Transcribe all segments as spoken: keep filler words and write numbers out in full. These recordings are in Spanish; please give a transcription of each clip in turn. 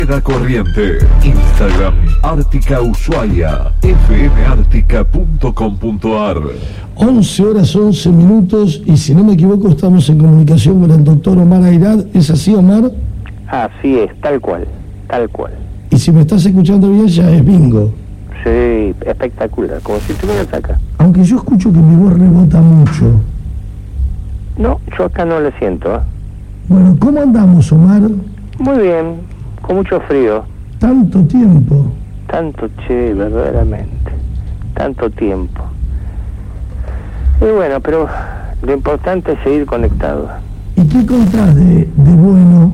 Avenida Corriente. Instagram Ártica Ushuaia, f m ártica punto com punto a r. once horas once minutos y si no me equivoco estamos en comunicación con el doctor Omar Airad. ¿Es así, Omar? Así es, tal cual, tal cual. Y si me estás escuchando bien ya es bingo. Sí, espectacular, como si estuvieras acá. Aunque yo escucho que mi voz rebota mucho. No, yo acá no lo siento, ¿eh? Bueno, ¿cómo andamos, Omar? Muy bien, con mucho frío. Tanto tiempo. Tanto, che, verdaderamente. Tanto tiempo. Y bueno, pero lo importante es seguir conectado. ¿Y qué contás de, de bueno?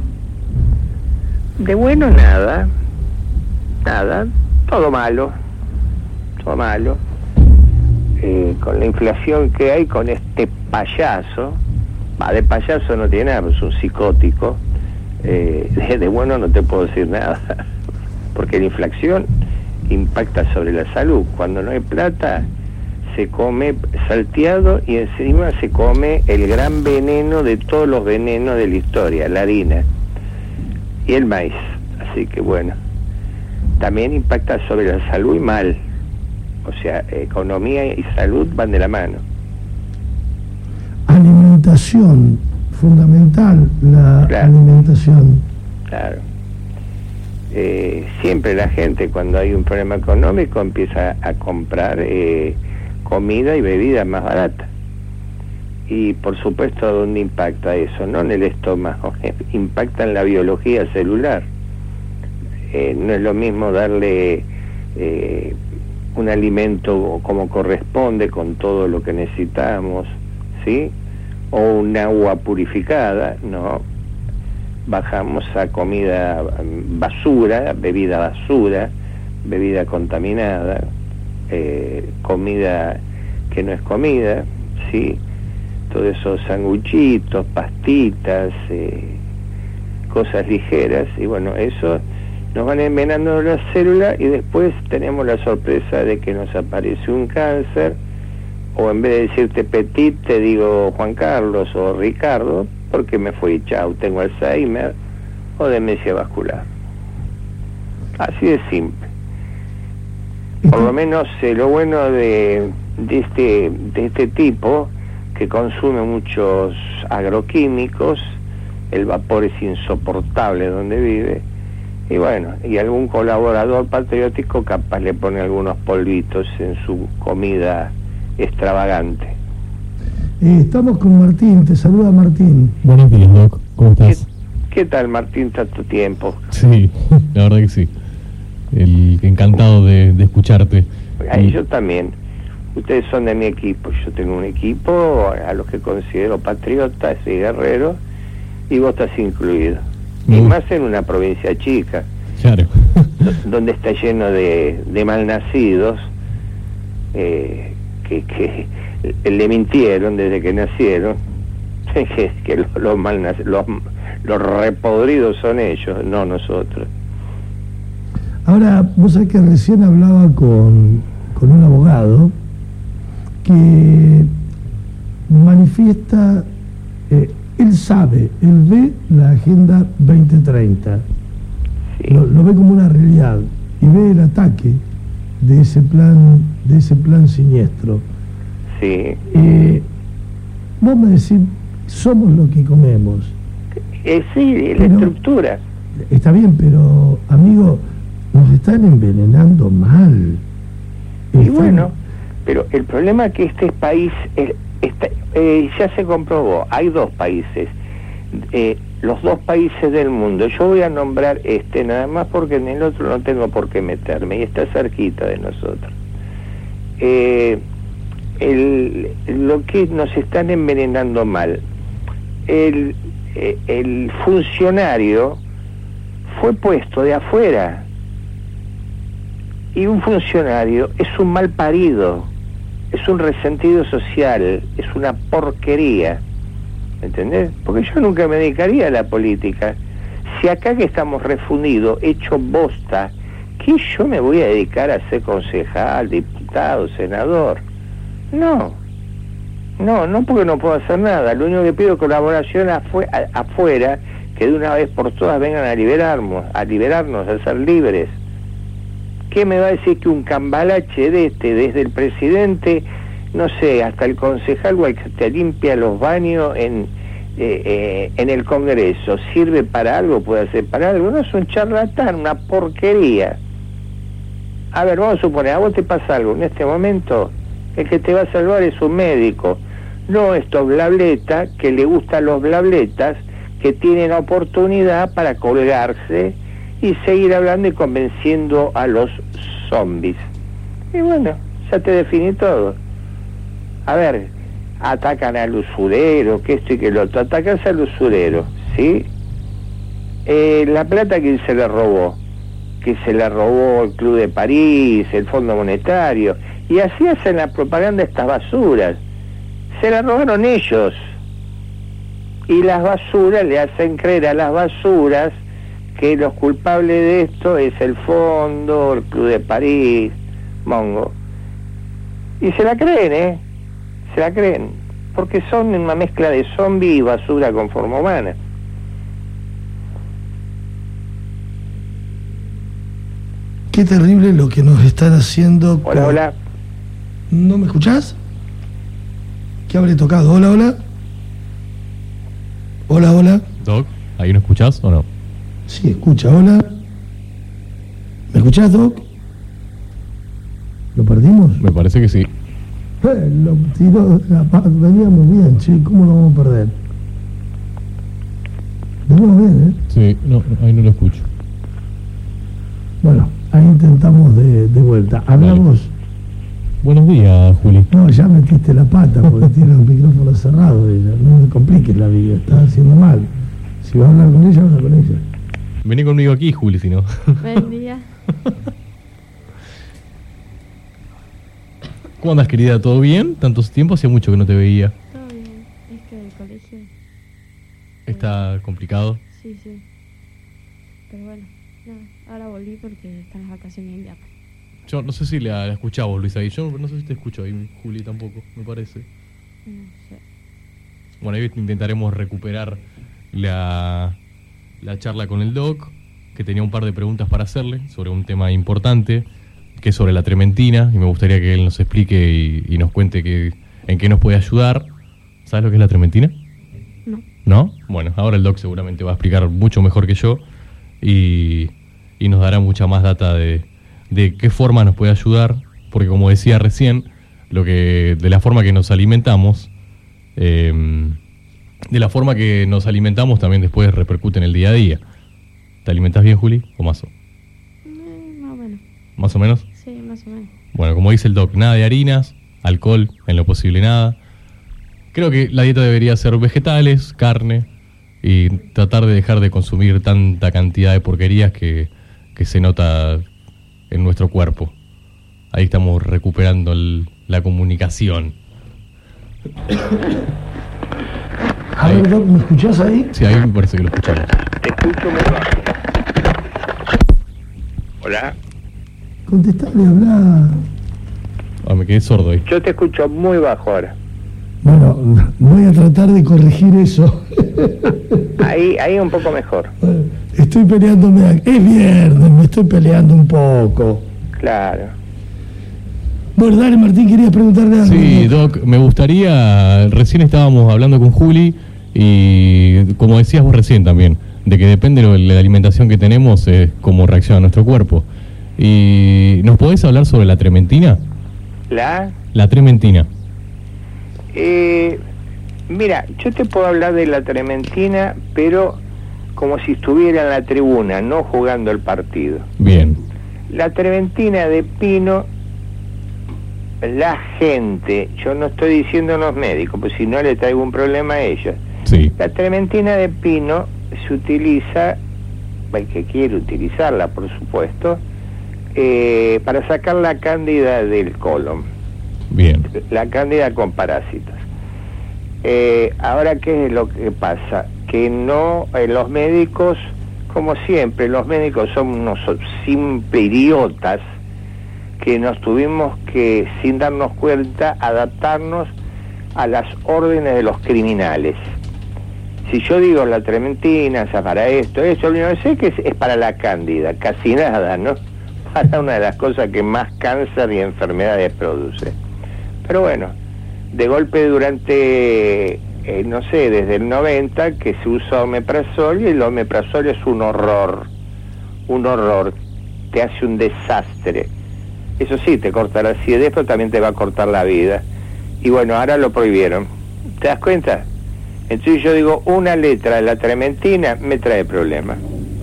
De bueno nada. Nada. Todo malo. Todo malo. Eh, con la inflación que hay, con este payaso. Va, de payaso no tiene nada, es un psicótico. Eh, de, de bueno no te puedo decir nada. Porque la inflación impacta sobre la salud. Cuando no hay plata, se come salteado y encima se come el gran veneno de todos los venenos de la historia, la harina y el maíz. Así que bueno, también impacta sobre la salud y mal. O sea, economía y salud van de la mano. Alimentación, fundamental la claro. alimentación. Claro. Eh, siempre la gente cuando hay un problema económico empieza a comprar eh, comida y bebida más barata. Y por supuesto, ¿dónde impacta eso? No en el estómago, impacta en la biología celular. Eh, no es lo mismo darle eh, un alimento como corresponde, con todo lo que necesitamos, ¿sí? O un agua purificada, no. Bajamos a comida basura, bebida basura, bebida contaminada, eh, comida que no es comida, ¿sí? Todos esos sanguchitos, pastitas, eh, cosas ligeras, y bueno, eso nos van envenenando la célula y después tenemos la sorpresa de que nos aparece un cáncer, o en vez de decirte Petit, te digo Juan Carlos o Ricardo, porque me fui, chau, tengo Alzheimer o demencia vascular. Así de simple. Por lo menos eh, lo bueno de, de, este, de este tipo, que consume muchos agroquímicos, el vapor es insoportable donde vive, y bueno, y algún colaborador patriótico capaz le pone algunos polvitos en su comida extravagante. Eh, estamos con Martín, te saluda Martín. Buenos días, Doc, ¿cómo estás? ¿Qué, qué tal, Martín, tanto tiempo? Sí, la verdad que sí. El, encantado de, de escucharte. Ay, y... yo también. Ustedes son de mi equipo, yo tengo un equipo a los que considero patriotas y guerreros, y vos estás incluido. Y uh. más en una provincia chica, claro. donde está lleno de, de malnacidos, eh, que, que le mintieron desde que nacieron, que, que los, los, malnac- los, los repodridos son ellos, no nosotros. Ahora, vos sabés que recién hablaba con, con un abogado que manifiesta, eh, él sabe, él ve la Agenda veinte treinta, sí. lo, lo ve como una realidad y ve el ataque de ese plan, de ese plan siniestro. Sí. Eh, vos me decís, somos lo que comemos. Eh, sí, la pero, estructura. Está bien, pero, amigo, nos están envenenando mal. Y están... bueno, pero el problema es que este país, es, está, eh, ya se comprobó, hay dos países, eh, los dos países del mundo. Yo voy a nombrar este nada más porque en el otro no tengo por qué meterme, y está cerquita de nosotros. Eh, el, lo que nos están envenenando mal, el, eh, el funcionario fue puesto de afuera, y un funcionario es un mal parido, es un resentido social, es una porquería, ¿entendés? Porque yo nunca me dedicaría a la política. Si acá que estamos refundidos, hecho bosta, ¿qué yo me voy a dedicar a ser concejal, diputado, senador? No, no, no porque no puedo hacer nada. Lo único que pido es colaboración afu- afuera, que de una vez por todas vengan a liberarnos, a liberarnos, a ser libres. ¿Qué me va a decir que un cambalache de este, desde el presidente, no sé, hasta el concejal o el que te limpia los baños en, eh, eh, en el Congreso, sirve para algo, puede ser para algo? No, es un charlatán, una porquería. A ver, vamos a suponer, a vos te pasa algo en este momento, el que te va a salvar es un médico, no estos blabletas que le gustan los blabletas, que tienen oportunidad para colgarse y seguir hablando y convenciendo a los zombies. Y bueno, ya te definí todo. A ver, atacan al usurero, que esto y que lo otro, atacan al usurero, ¿sí? Eh, la plata que se le robó, que se la robó el Club de París, el Fondo Monetario, y así hacen la propaganda estas basuras. Se la robaron ellos. Y las basuras le hacen creer a las basuras que los culpables de esto es el Fondo, el Club de París, Mongo. Y se la creen, ¿eh? Se la creen. Porque son una mezcla de zombie y basura con forma humana. Qué terrible lo que nos están haciendo. Hola, con... hola. ¿No me escuchás? ¿Qué habré tocado? Hola, hola. Hola, hola. Doc, ¿ahí no escuchás o no? Sí, escucha, hola. ¿Me escuchás, Doc? ¿Lo perdimos? Me parece que sí. Eh, lo tiró de la paz. Veníamos bien, che. ¿Cómo lo vamos a perder? Veníamos bien, ¿eh? Sí, no, ahí no lo escucho. Bueno, ahí intentamos de, de vuelta. Hablamos. Vale. Buenos días, Juli. No, ya metiste la pata porque tiene el micrófono cerrado ella. No me compliques la vida, está haciendo mal. Si vas a hablar con ella, habla con ella. Vení conmigo aquí, Juli, si no. Buen día. ¿Cómo andas, querida? ¿Todo bien? ¿Tanto tiempo? Hacía mucho que no te veía. Todo bien. Es que el colegio... ¿Está complicado? Sí, sí. Pero bueno, no, ahora volví porque están las vacaciones de invierno. Yo no sé si la, la escuchamos, Luis, ahí. Yo no sé si te escucho ahí, Juli, tampoco, me parece. No sé. Bueno, ahí intentaremos recuperar la, la charla con el Doc, que tenía un par de preguntas para hacerle sobre un tema importante, que es sobre la trementina, y me gustaría que él nos explique y, y nos cuente que, en qué nos puede ayudar. ¿Sabes lo que es la trementina? No. ¿No? Bueno, ahora el Doc seguramente va a explicar mucho mejor que yo y, y nos dará mucha más data de, de qué forma nos puede ayudar, porque como decía recién, lo que de la forma que nos alimentamos, eh, de la forma que nos alimentamos también después repercute en el día a día. ¿Te alimentas bien, Juli, o más o? Eh, más o menos. ¿Más o menos? Sí, más o menos. Bueno, como dice el Doc, nada de harinas, alcohol, en lo posible nada. Creo que la dieta debería ser vegetales, carne, y tratar de dejar de consumir tanta cantidad de porquerías que, que se nota en nuestro cuerpo. Ahí estamos recuperando el, la comunicación. A ver, Doc, ¿me escuchás ahí? Sí, ahí me parece que lo escuchamos. Te escucho muy bajo. Hola. Contestale, habla. Ah, me quedé sordo ahí. Yo te escucho muy bajo ahora. Bueno, voy a tratar de corregir eso. Ahí, ahí un poco mejor. Estoy peleándome. a- Es viernes, me estoy peleando un poco. Claro. Bueno, dale, Martín, querías preguntarle algo. Sí, Doc, me gustaría, recién estábamos hablando con Juli y como decías vos recién también, de que depende de la alimentación que tenemos, es cómo reacciona nuestro cuerpo. ¿Y nos podés hablar sobre la trementina? La... La trementina. Eh, mira, yo te puedo hablar de la trementina, pero como si estuviera en la tribuna, no jugando el partido. Bien. La trementina de pino, la gente, yo no estoy diciendo los médicos, pues si no le traigo un problema a ellos. Sí. La trementina de pino se utiliza, el que quiere utilizarla, por supuesto, eh, para sacar la cándida del colon. Bien. La cándida con parásitos. Eh, ahora, ¿qué es lo que pasa? Que no, eh, los médicos, como siempre, los médicos son unos simples idiotas que nos tuvimos que, sin darnos cuenta, adaptarnos a las órdenes de los criminales. Si yo digo la trementina, o sea, para esto, eso, lo único que sé que es, es para la cándida, casi nada, ¿no? Para una de las cosas que más cáncer y enfermedades produce. Pero bueno, de golpe durante, eh, no sé, desde el noventa que se usa omeprazol, y el omeprazol es un horror, un horror, te hace un desastre. Eso sí, te corta la acidez, pero también te va a cortar la vida. Y bueno, ahora lo prohibieron. ¿Te das cuenta? Entonces yo digo, una letra de la trementina me trae problemas.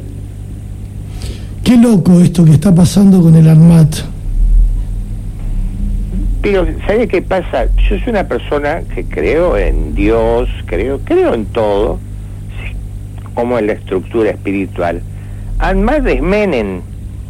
Qué loco esto que está pasando con el ANMAT. Pero, ¿sabe qué pasa? Yo soy una persona que creo en Dios, creo, creo en todo, sí, como en la estructura espiritual. ANMAT es Menem.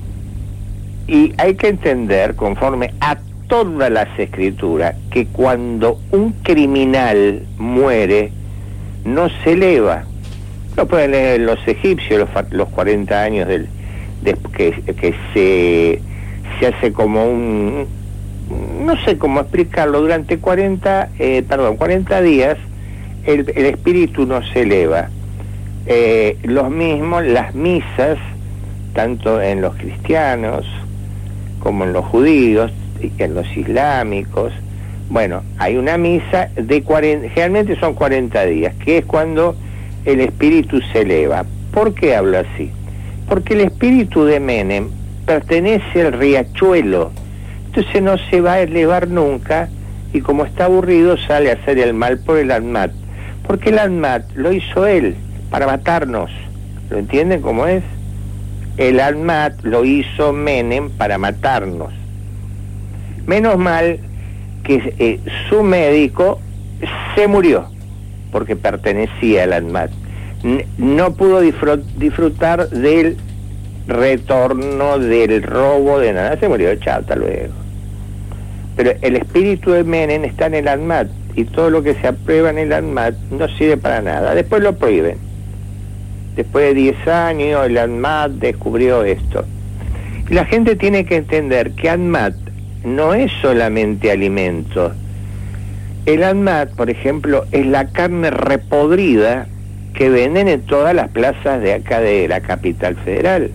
Y hay que entender, conforme a todas las escrituras, que cuando un criminal muere, no se eleva. Lo pueden leer los egipcios, los, los cuarenta años del, de, que, que se, se hace como un, no sé cómo explicarlo, durante cuarenta, eh, perdón, cuarenta días el, el espíritu no se eleva. Eh, los mismos, las misas, tanto en los cristianos como en los judíos y en los islámicos, bueno, hay una misa de cuarenta, generalmente son cuarenta días, que es cuando el espíritu se eleva. ¿Por qué hablo así? Porque el espíritu de Menem pertenece al riachuelo, entonces no se va a elevar nunca, y como está aburrido sale a hacer el mal por el ANMAT, porque el ANMAT lo hizo él para matarnos. ¿Lo entienden cómo es? El ANMAT lo hizo Menem para matarnos. Menos mal que eh, su médico se murió porque pertenecía al ANMAT. N- no pudo disfr- disfrutar del retorno, del robo, de nada. Se murió, chao, hasta luego. Pero el espíritu de Menem está en el ANMAT, y todo lo que se aprueba en el ANMAT no sirve para nada. Después lo prohíben. Después de diez años el ANMAT descubrió esto. Y la gente tiene que entender que ANMAT no es solamente alimento. El ANMAT, por ejemplo, es la carne repodrida que venden en todas las plazas de acá de la capital federal.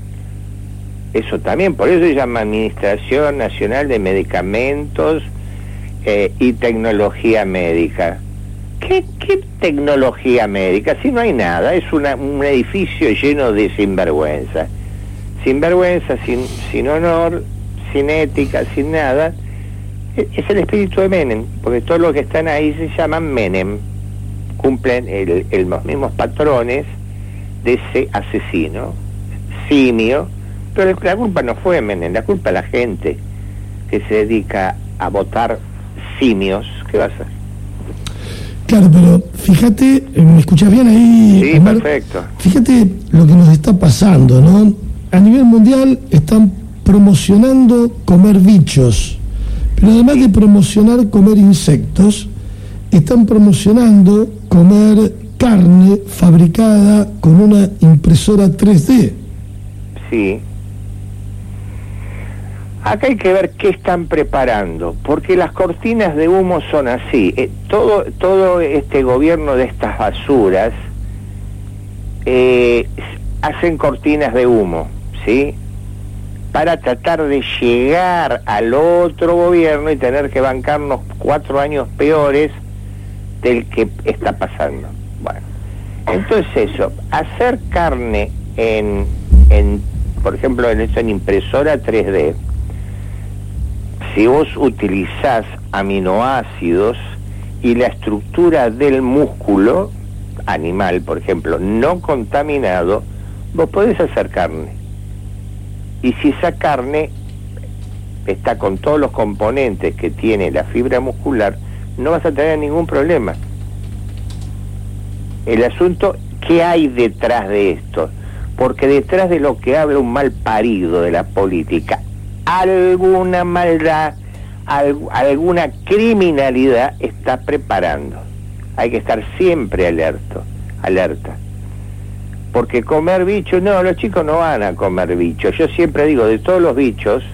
Eso también, por eso se llama Administración Nacional de Medicamentos eh, y Tecnología Médica. ¿Qué, ¿Qué tecnología médica? Si no hay nada, es una, un edificio lleno de sinvergüenza. Sinvergüenza, sin, sin honor, sin ética, sin nada. Es el espíritu de Menem, porque todos los que están ahí se llaman Menem. Cumplen el, el, los mismos patrones de ese asesino, simio. Pero la culpa no fue Menem, la culpa es la gente que se dedica a votar simios. ¿Qué va a hacer? Claro, pero fíjate, ¿me escuchás bien ahí? Sí, Omar? perfecto. Fíjate lo que nos está pasando, ¿no? A nivel mundial están promocionando comer bichos, pero además de promocionar comer insectos, están promocionando comer carne fabricada con una impresora tres D. Sí. Acá hay que ver qué están preparando, porque las cortinas de humo son así. Eh, todo, todo este gobierno de estas basuras eh, hacen cortinas de humo, ¿sí? Para tratar de llegar al otro gobierno y tener que bancarnos cuatro años peores del que está pasando. Bueno, entonces eso, hacer carne en, en por ejemplo, en, eso, en impresora tres D, si vos utilizás aminoácidos y la estructura del músculo animal, por ejemplo, no contaminado, vos podés hacer carne. Y si esa carne está con todos los componentes que tiene la fibra muscular, no vas a tener ningún problema. El asunto, ¿qué hay detrás de esto? Porque detrás de lo que habla un mal parido de la política, alguna maldad, alg- alguna criminalidad está preparando. Hay que estar siempre alerta, alerta. Porque comer bichos, no, los chicos no van a comer bichos. Yo siempre digo, de todos los bichos,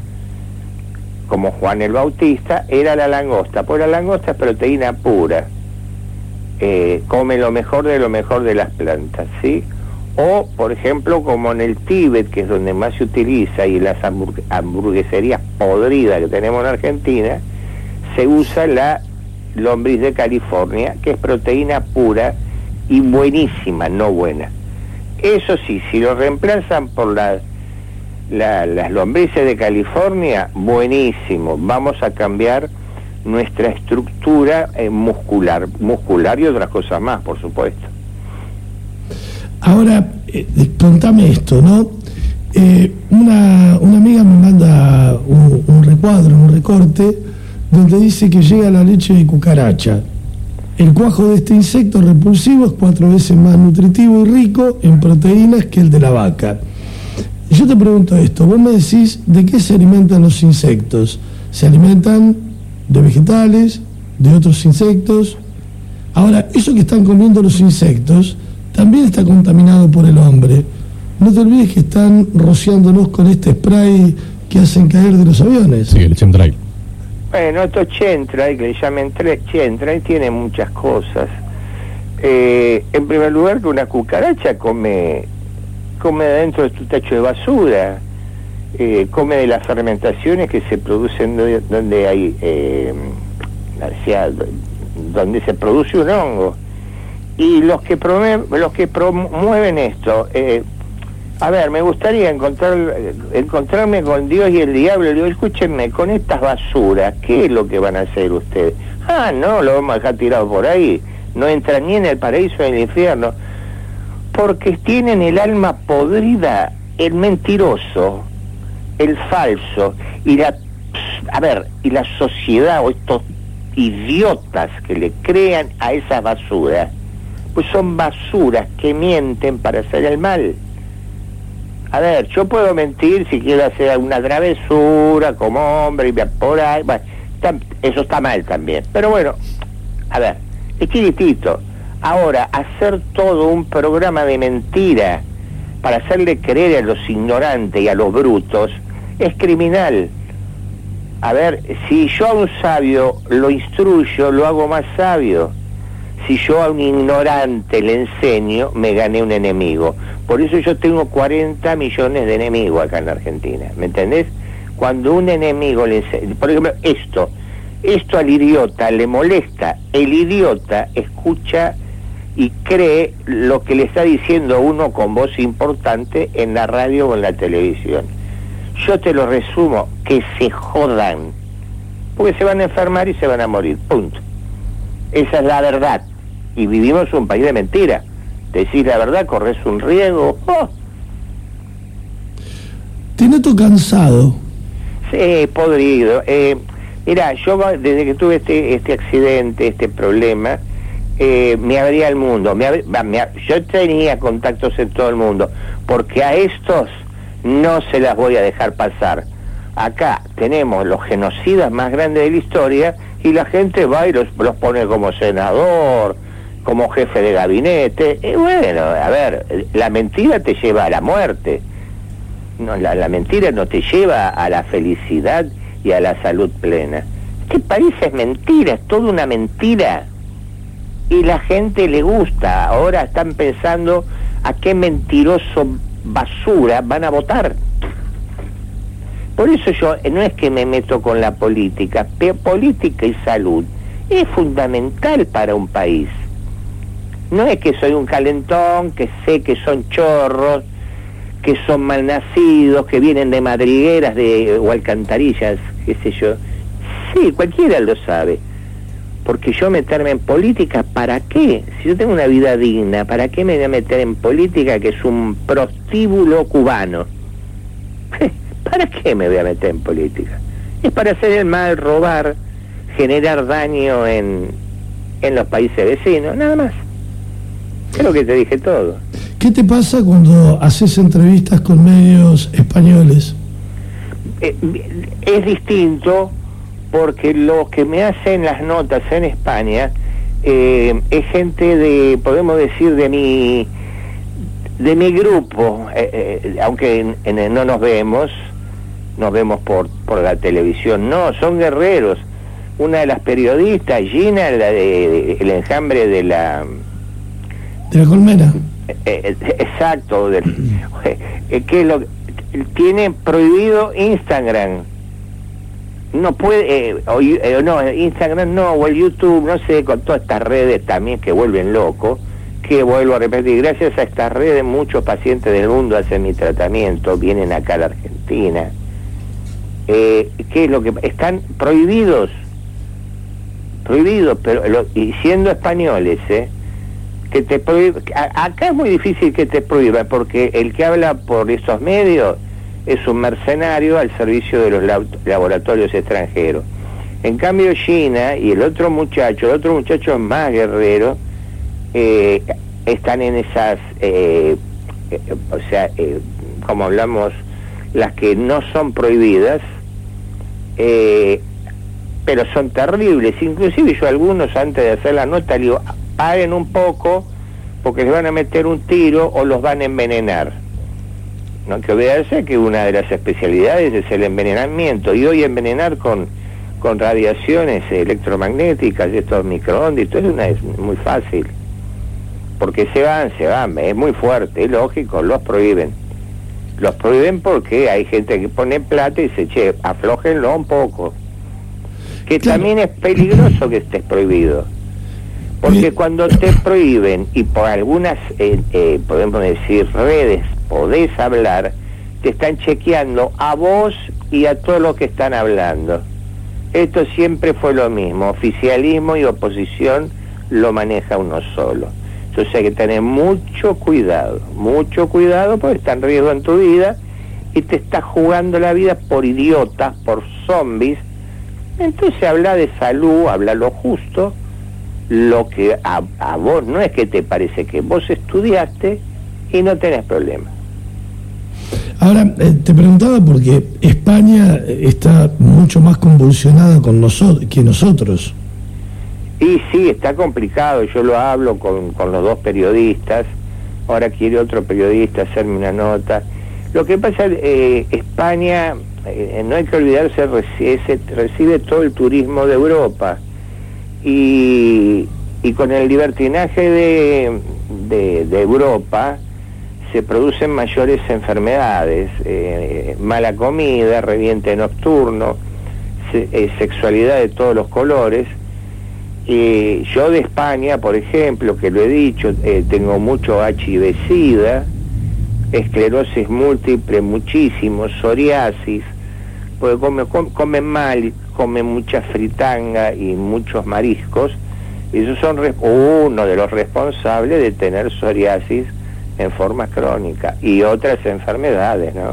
como Juan el Bautista, era la langosta. Pues la langosta es proteína pura. eh, come lo mejor de lo mejor de las plantas, ¿sí? O, por ejemplo, como en el Tíbet, que es donde más se utiliza, y las hamburg- hamburgueserías podridas que tenemos en Argentina, se usa la lombriz de California, que es proteína pura y buenísima, no buena. Eso sí, si lo reemplazan por la, la, las lombrices de California, buenísimo. Vamos a cambiar nuestra estructura eh, muscular, muscular y otras cosas más, por supuesto. Ahora, eh, contame esto, ¿no? Eh, una, una amiga me manda un, un recuadro, un recorte, donde dice que llega la leche de cucaracha. El cuajo de este insecto repulsivo es cuatro veces más nutritivo y rico en proteínas que el de la vaca. Y yo te pregunto esto, vos me decís, ¿de qué se alimentan los insectos? ¿Se alimentan de vegetales, de otros insectos? Ahora, eso que están comiendo los insectos también está contaminado por el hombre. No te olvides que están rociándonos con este spray que hacen caer de los aviones. Sí, el chemtrail. Bueno, esto chemtrail, que le llaman chemtrail, tiene muchas cosas. Eh, en primer lugar, que una cucaracha come come dentro de tu tacho de basura, eh, come de las fermentaciones que se producen donde, donde hay, eh, hacia, donde se produce un hongo. Y los que promueven, los que promueven esto, eh, a ver, me gustaría encontrar, encontrarme con Dios y el diablo. Le digo, escúchenme, con estas basuras, ¿qué es lo que van a hacer ustedes? Ah, no, lo vamos a dejar tirado por ahí. No entran ni en el paraíso ni en el infierno. Porque tienen el alma podrida, el mentiroso, el falso, y la, a ver, y la sociedad, o estos idiotas que le crean a esas basuras, pues son basuras que mienten para hacer el mal. A ver, yo puedo mentir si quiero hacer una travesura como hombre y por ahí, bueno, está, eso está mal también. Pero bueno, a ver, es chiquitito. Ahora, hacer todo un programa de mentira para hacerle creer a los ignorantes y a los brutos es criminal. A ver, si yo a un sabio lo instruyo, lo hago más sabio. Si yo a un ignorante le enseño, me gané un enemigo. Por eso yo tengo cuarenta millones de enemigos acá en la Argentina, ¿me entendés? Cuando un enemigo le enseña, por ejemplo, esto, esto al idiota le molesta, el idiota escucha y cree lo que le está diciendo uno con voz importante en la radio o en la televisión. Yo te lo resumo, que se jodan, porque se van a enfermar y se van a morir, punto. Esa es la verdad. Y vivimos en un país de mentira. Decir la verdad, corres un riesgo. ¡Oh! Te noto cansado. Sí, podrido. Eh, mira, yo desde que tuve este este accidente, este problema, eh, me abría el mundo. Me abrí, me, yo tenía contactos en todo el mundo, porque a estos no se las voy a dejar pasar. Acá tenemos los genocidas más grandes de la historia y la gente va y los, los pone como senador, como jefe de gabinete. Y bueno, a ver, la mentira te lleva a la muerte. No, la, la mentira no te lleva a la felicidad y a la salud plena. Este país es mentira, es toda una mentira. Y la gente le gusta. Ahora están pensando a qué mentiroso basura van a votar. Por eso yo, no es que me meto con la política, pero política y salud es fundamental para un país. No es que soy un calentón, que sé que son chorros, que son malnacidos, que vienen de madrigueras de, o alcantarillas, qué sé yo. Sí, cualquiera lo sabe. Porque yo meterme en política, ¿para qué? Si yo tengo una vida digna, ¿para qué me voy a meter en política que es un prostíbulo cubano? ¿Para qué me voy a meter en política? Es para hacer el mal, robar, generar daño en, en los países vecinos, nada más. Creo que te dije todo. ¿Qué te pasa cuando haces entrevistas con medios españoles? Eh, es distinto porque los que me hacen las notas en España eh, es gente de, podemos decir, de mi de mi grupo, eh, eh, aunque en, en, no nos vemos, nos vemos por, por la televisión, no, son guerreros, una de las periodistas, Gina, la de, de el enjambre de la de la colmena. Eh, eh, exacto, del, eh, que lo tiene prohibido Instagram. No puede, eh, o, eh, no, Instagram no, o el YouTube, no sé, con todas estas redes también que vuelven locos, que vuelvo a repetir, gracias a estas redes muchos pacientes del mundo hacen mi tratamiento, vienen acá a la Argentina. Eh, ¿Qué es lo que están prohibidos? Prohibidos, pero lo, y siendo españoles, ¿eh? Que te prohíbe, acá es muy difícil que te prohíba, porque el que habla por esos medios es un mercenario al servicio de los laboratorios extranjeros. En cambio China y el otro muchacho, el otro muchacho es más guerrero, eh, están en esas, eh, eh, o sea, eh, como hablamos, las que no son prohibidas, eh, pero son terribles. Inclusive yo a algunos antes de hacer la nota le digo, paguen un poco porque les van a meter un tiro o los van a envenenar. No hay que olvidarse que una de las especialidades es el envenenamiento, y hoy envenenar con, con radiaciones electromagnéticas, estos microondas, esto es, una, es muy fácil, porque se van, se van, es muy fuerte, es lógico, los prohíben. Los prohíben porque hay gente que pone plata y dice, che, aflójenlo un poco. Que claro, también es peligroso que estés prohibido. Porque cuando te prohíben y por algunas, eh, eh, podemos decir, redes, podés hablar, te están chequeando a vos y a todos los que están hablando. Esto siempre fue lo mismo, oficialismo y oposición lo maneja uno solo. Entonces hay que tener mucho cuidado, mucho cuidado porque está en riesgo en tu vida y te estás jugando la vida por idiotas, por zombies. Entonces habla de salud, habla lo justo, lo que a, a vos no es que te parece, que vos estudiaste y no tenés problema. Ahora, eh, te preguntaba porque España está mucho más convulsionada con nosotros que nosotros. Y sí, está complicado, yo lo hablo con, con los dos periodistas, ahora quiere otro periodista hacerme una nota. Lo que pasa es eh, España, eh, no hay que olvidarse, recibe, recibe todo el turismo de Europa, y, y con el libertinaje de, de, de Europa se producen mayores enfermedades, eh, mala comida, reviente nocturno, se, eh, sexualidad de todos los colores. Eh, yo de España, por ejemplo, que lo he dicho, eh, tengo mucho H I V-Sida, esclerosis múltiple muchísimo, psoriasis, porque come, come, come mal, come mucha fritanga y muchos mariscos, y esos son uno de los responsables de tener psoriasis en forma crónica y otras enfermedades, ¿no?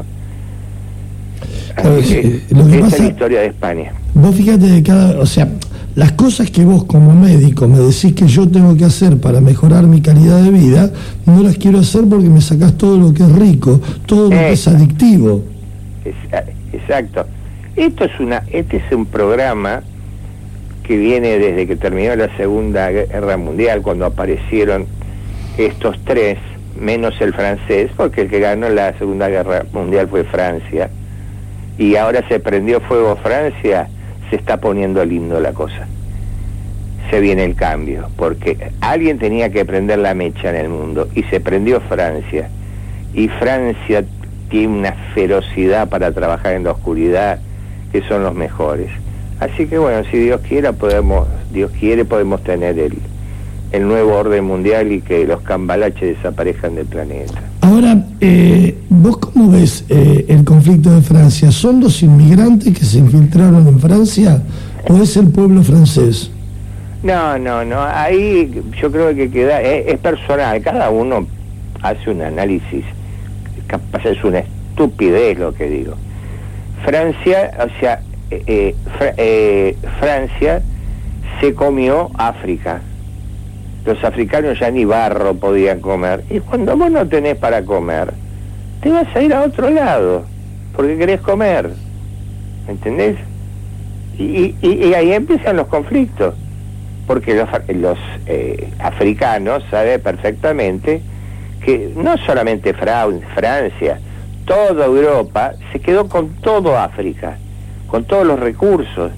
Así que, lo que esa pasa, es la historia de España. Vos fíjate de cada, o sea, las cosas que vos como médico me decís que yo tengo que hacer para mejorar mi calidad de vida, no las quiero hacer porque me sacás todo lo que es rico, todo lo que es adictivo. Exacto. Esto es una, este es un programa que viene desde que terminó la Segunda Guerra Mundial, cuando aparecieron estos tres, menos el francés, porque el que ganó la Segunda Guerra Mundial fue Francia, y ahora se prendió fuego Francia, se está poniendo lindo la cosa. Se viene el cambio, porque alguien tenía que prender la mecha en el mundo, y se prendió Francia, y Francia tiene una ferocidad para trabajar en la oscuridad, que son los mejores. Así que bueno, si Dios quiera podemos, Dios quiere podemos tener el, el nuevo orden mundial y que los cambalaches desaparezcan del planeta. Ahora, eh, ¿vos cómo ves eh, el conflicto de Francia? ¿Son los inmigrantes que se infiltraron en Francia o es el pueblo francés? No, no, no, ahí yo creo que queda, es, es personal, cada uno hace un análisis, capaz es una estupidez lo que digo. Francia, o sea, eh, Fra eh, Francia se comió África. Los africanos ya ni barro podían comer. Y cuando vos no tenés para comer, te vas a ir a otro lado, porque querés comer. ¿Entendés? Y, y, y ahí empiezan los conflictos. Porque los, los eh, africanos saben perfectamente que no solamente Fra Francia, toda Europa se quedó con todo África, con todos los recursos.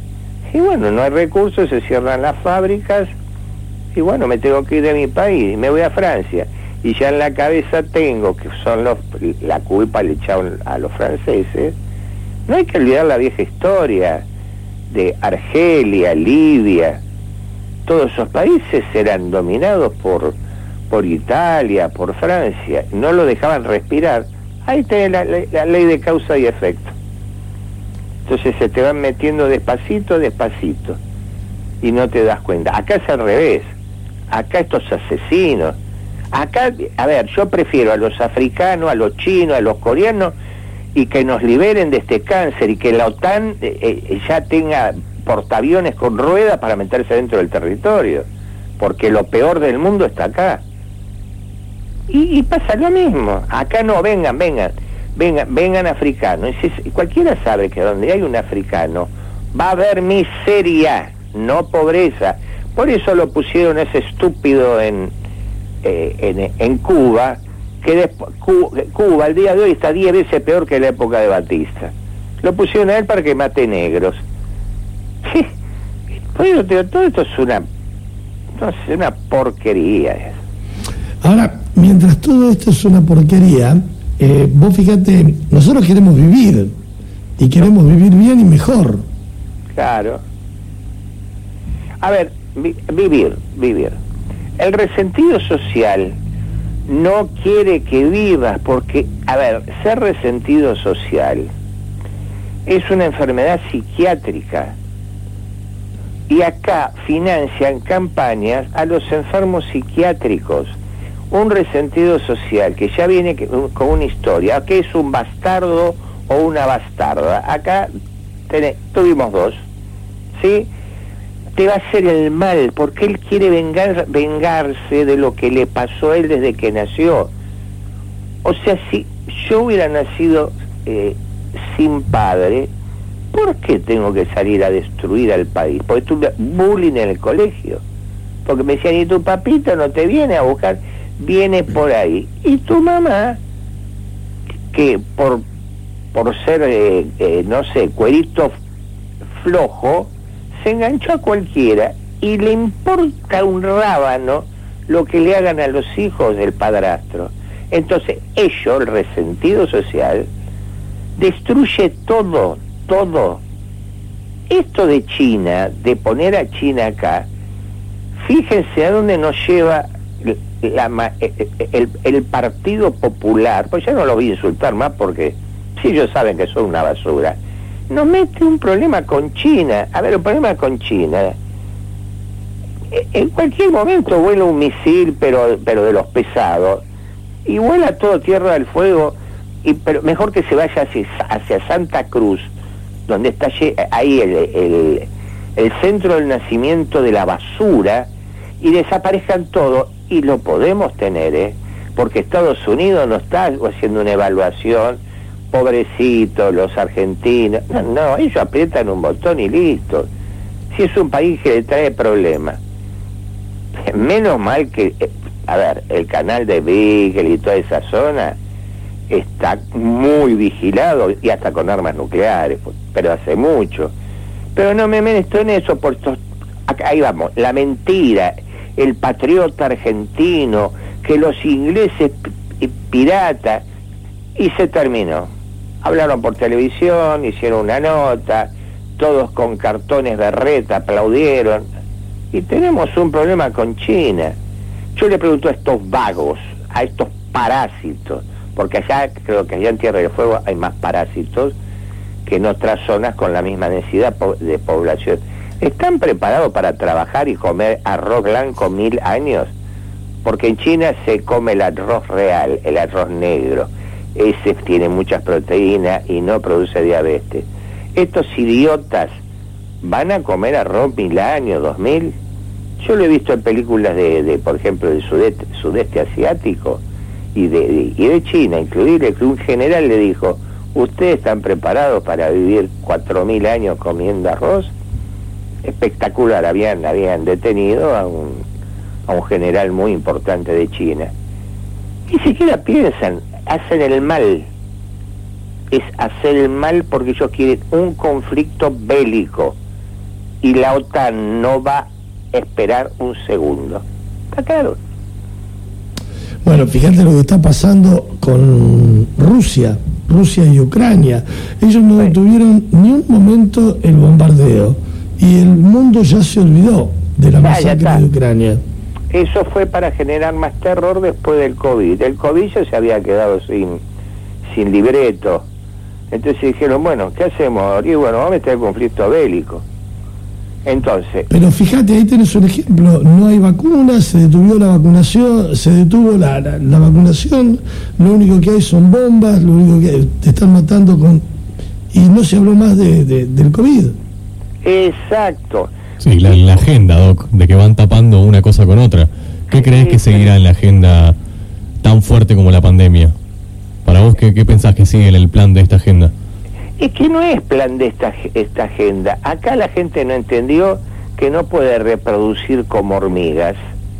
Y bueno, no hay recursos, se cierran las fábricas, y bueno, me tengo que ir de mi país, me voy a Francia. Y ya en la cabeza tengo que son los, la culpa le echaron a los franceses. No hay que olvidar la vieja historia de Argelia, Libia. Todos esos países eran dominados por, por Italia, por Francia, no lo dejaban respirar. Ahí tenés la, la, la ley de causa y efecto. Entonces se te van metiendo despacito, despacito, y no te das cuenta. Acá es al revés. Acá estos asesinos, acá, a ver, yo prefiero a los africanos, a los chinos, a los coreanos, y que nos liberen de este cáncer, y que la OTAN eh, ya tenga portaaviones con ruedas para meterse dentro del territorio, porque lo peor del mundo está acá. Y, y pasa lo mismo, acá no, vengan, vengan, vengan, vengan africanos. Y si, cualquiera sabe que donde hay un africano va a haber miseria, no pobreza. Por eso lo pusieron ese estúpido en, eh, en, en Cuba, que después, Cuba al día de hoy está diez veces peor que la época de Batista. Lo pusieron a él para que mate negros. Sí. Por eso te digo, todo esto es una, no sé, una porquería. Ahora, mientras todo esto es una porquería, eh, vos fíjate, nosotros queremos vivir, y queremos vivir bien y mejor. Claro. A ver, vi, vivir, vivir. El resentido social no quiere que vivas, porque, a ver, ser resentido social es una enfermedad psiquiátrica. Y acá financian campañas a los enfermos psiquiátricos. Un resentido social que ya viene con una historia, que es un bastardo o una bastarda. Acá tenés, tuvimos dos, ¿sí? Te va a hacer el mal, porque él quiere vengar, vengarse de lo que le pasó a él desde que nació. O sea, si yo hubiera nacido eh, sin padre, ¿por qué tengo que salir a destruir al país? Porque tuve bullying en el colegio. Porque me decían, ¿y tu papito no te viene a buscar? Viene por ahí. Y tu mamá, que por, por ser, eh, eh, no sé, cuerito flojo, se enganchó a cualquiera y le importa un rábano lo que le hagan a los hijos del padrastro. Entonces, ello, el resentido social, destruye todo, todo. Esto de China, de poner a China acá, fíjense a dónde nos lleva la, el, el Partido Popular, pues ya no lo voy a insultar más porque si ellos saben que son una basura. Nos mete un problema con China. A ver, el problema con China, en cualquier momento vuela un misil, pero pero de los pesados, y vuela todo Tierra del Fuego, y pero mejor que se vaya hacia, hacia Santa Cruz, donde está ahí el, el, el centro del nacimiento de la basura, y desaparezcan todo, y lo podemos tener, ¿eh? Porque Estados Unidos no está haciendo una evaluación. Pobrecitos los argentinos. No, no, ellos aprietan un botón y listo. Si es un país que le trae problemas. Menos mal que, a ver, el canal de Beagle y toda esa zona está muy vigilado, y hasta con armas nucleares, pero hace mucho. Pero no me meto en eso, por estos, ahí vamos, la mentira, el patriota argentino, que los ingleses pirata, y se terminó. Hablaron por televisión, hicieron una nota, todos con cartones de reta aplaudieron, y tenemos un problema con China. Yo le pregunto a estos vagos, a estos parásitos, porque allá, creo que allá en Tierra del Fuego hay más parásitos que en otras zonas con la misma densidad de población. ¿Están preparados para trabajar y comer arroz blanco mil años? Porque en China se come el arroz real, el arroz negro. Ese tiene muchas proteínas y no produce diabetes. Estos idiotas van a comer arroz mil años, dos mil. Yo lo he visto en películas de, de por ejemplo, del sudeste, sudeste asiático y de, de, y de China, inclusive que un general le dijo, ¿ustedes están preparados para vivir cuatro mil años comiendo arroz? Espectacular, habían, habían detenido a un, a un general muy importante de China. Ni siquiera piensan, hacen el mal. Es hacer el mal porque ellos quieren un conflicto bélico. y la OTAN no va a esperar un segundo. ¿Está claro? Bueno, fíjate lo que está pasando con Rusia, Rusia y Ucrania. Ellos no detuvieron ni un momento el bombardeo y el mundo ya se olvidó de la Ya, ya masacre está. de Ucrania. Eso fue para generar más terror después del COVID. El COVID ya se había quedado sin, sin libreto. Entonces dijeron, bueno, ¿qué hacemos? Y bueno, vamos a meter el conflicto bélico. Entonces, Pero fíjate, ahí tenés un ejemplo, no hay vacunas, se detuvo la vacunación, se detuvo la, la, la vacunación, lo único que hay son bombas, lo único que hay, te están matando con... Y no se habló más de, de, del COVID. exacto. Sí, la, la agenda, Doc, de que van tapando una cosa con otra. ¿Qué crees que seguirá en la agenda tan fuerte como la pandemia? Para vos, ¿qué, qué pensás que sigue en el plan de esta agenda? Es que no es plan de esta, esta agenda. Acá la gente no entendió que no puede reproducir como hormigas.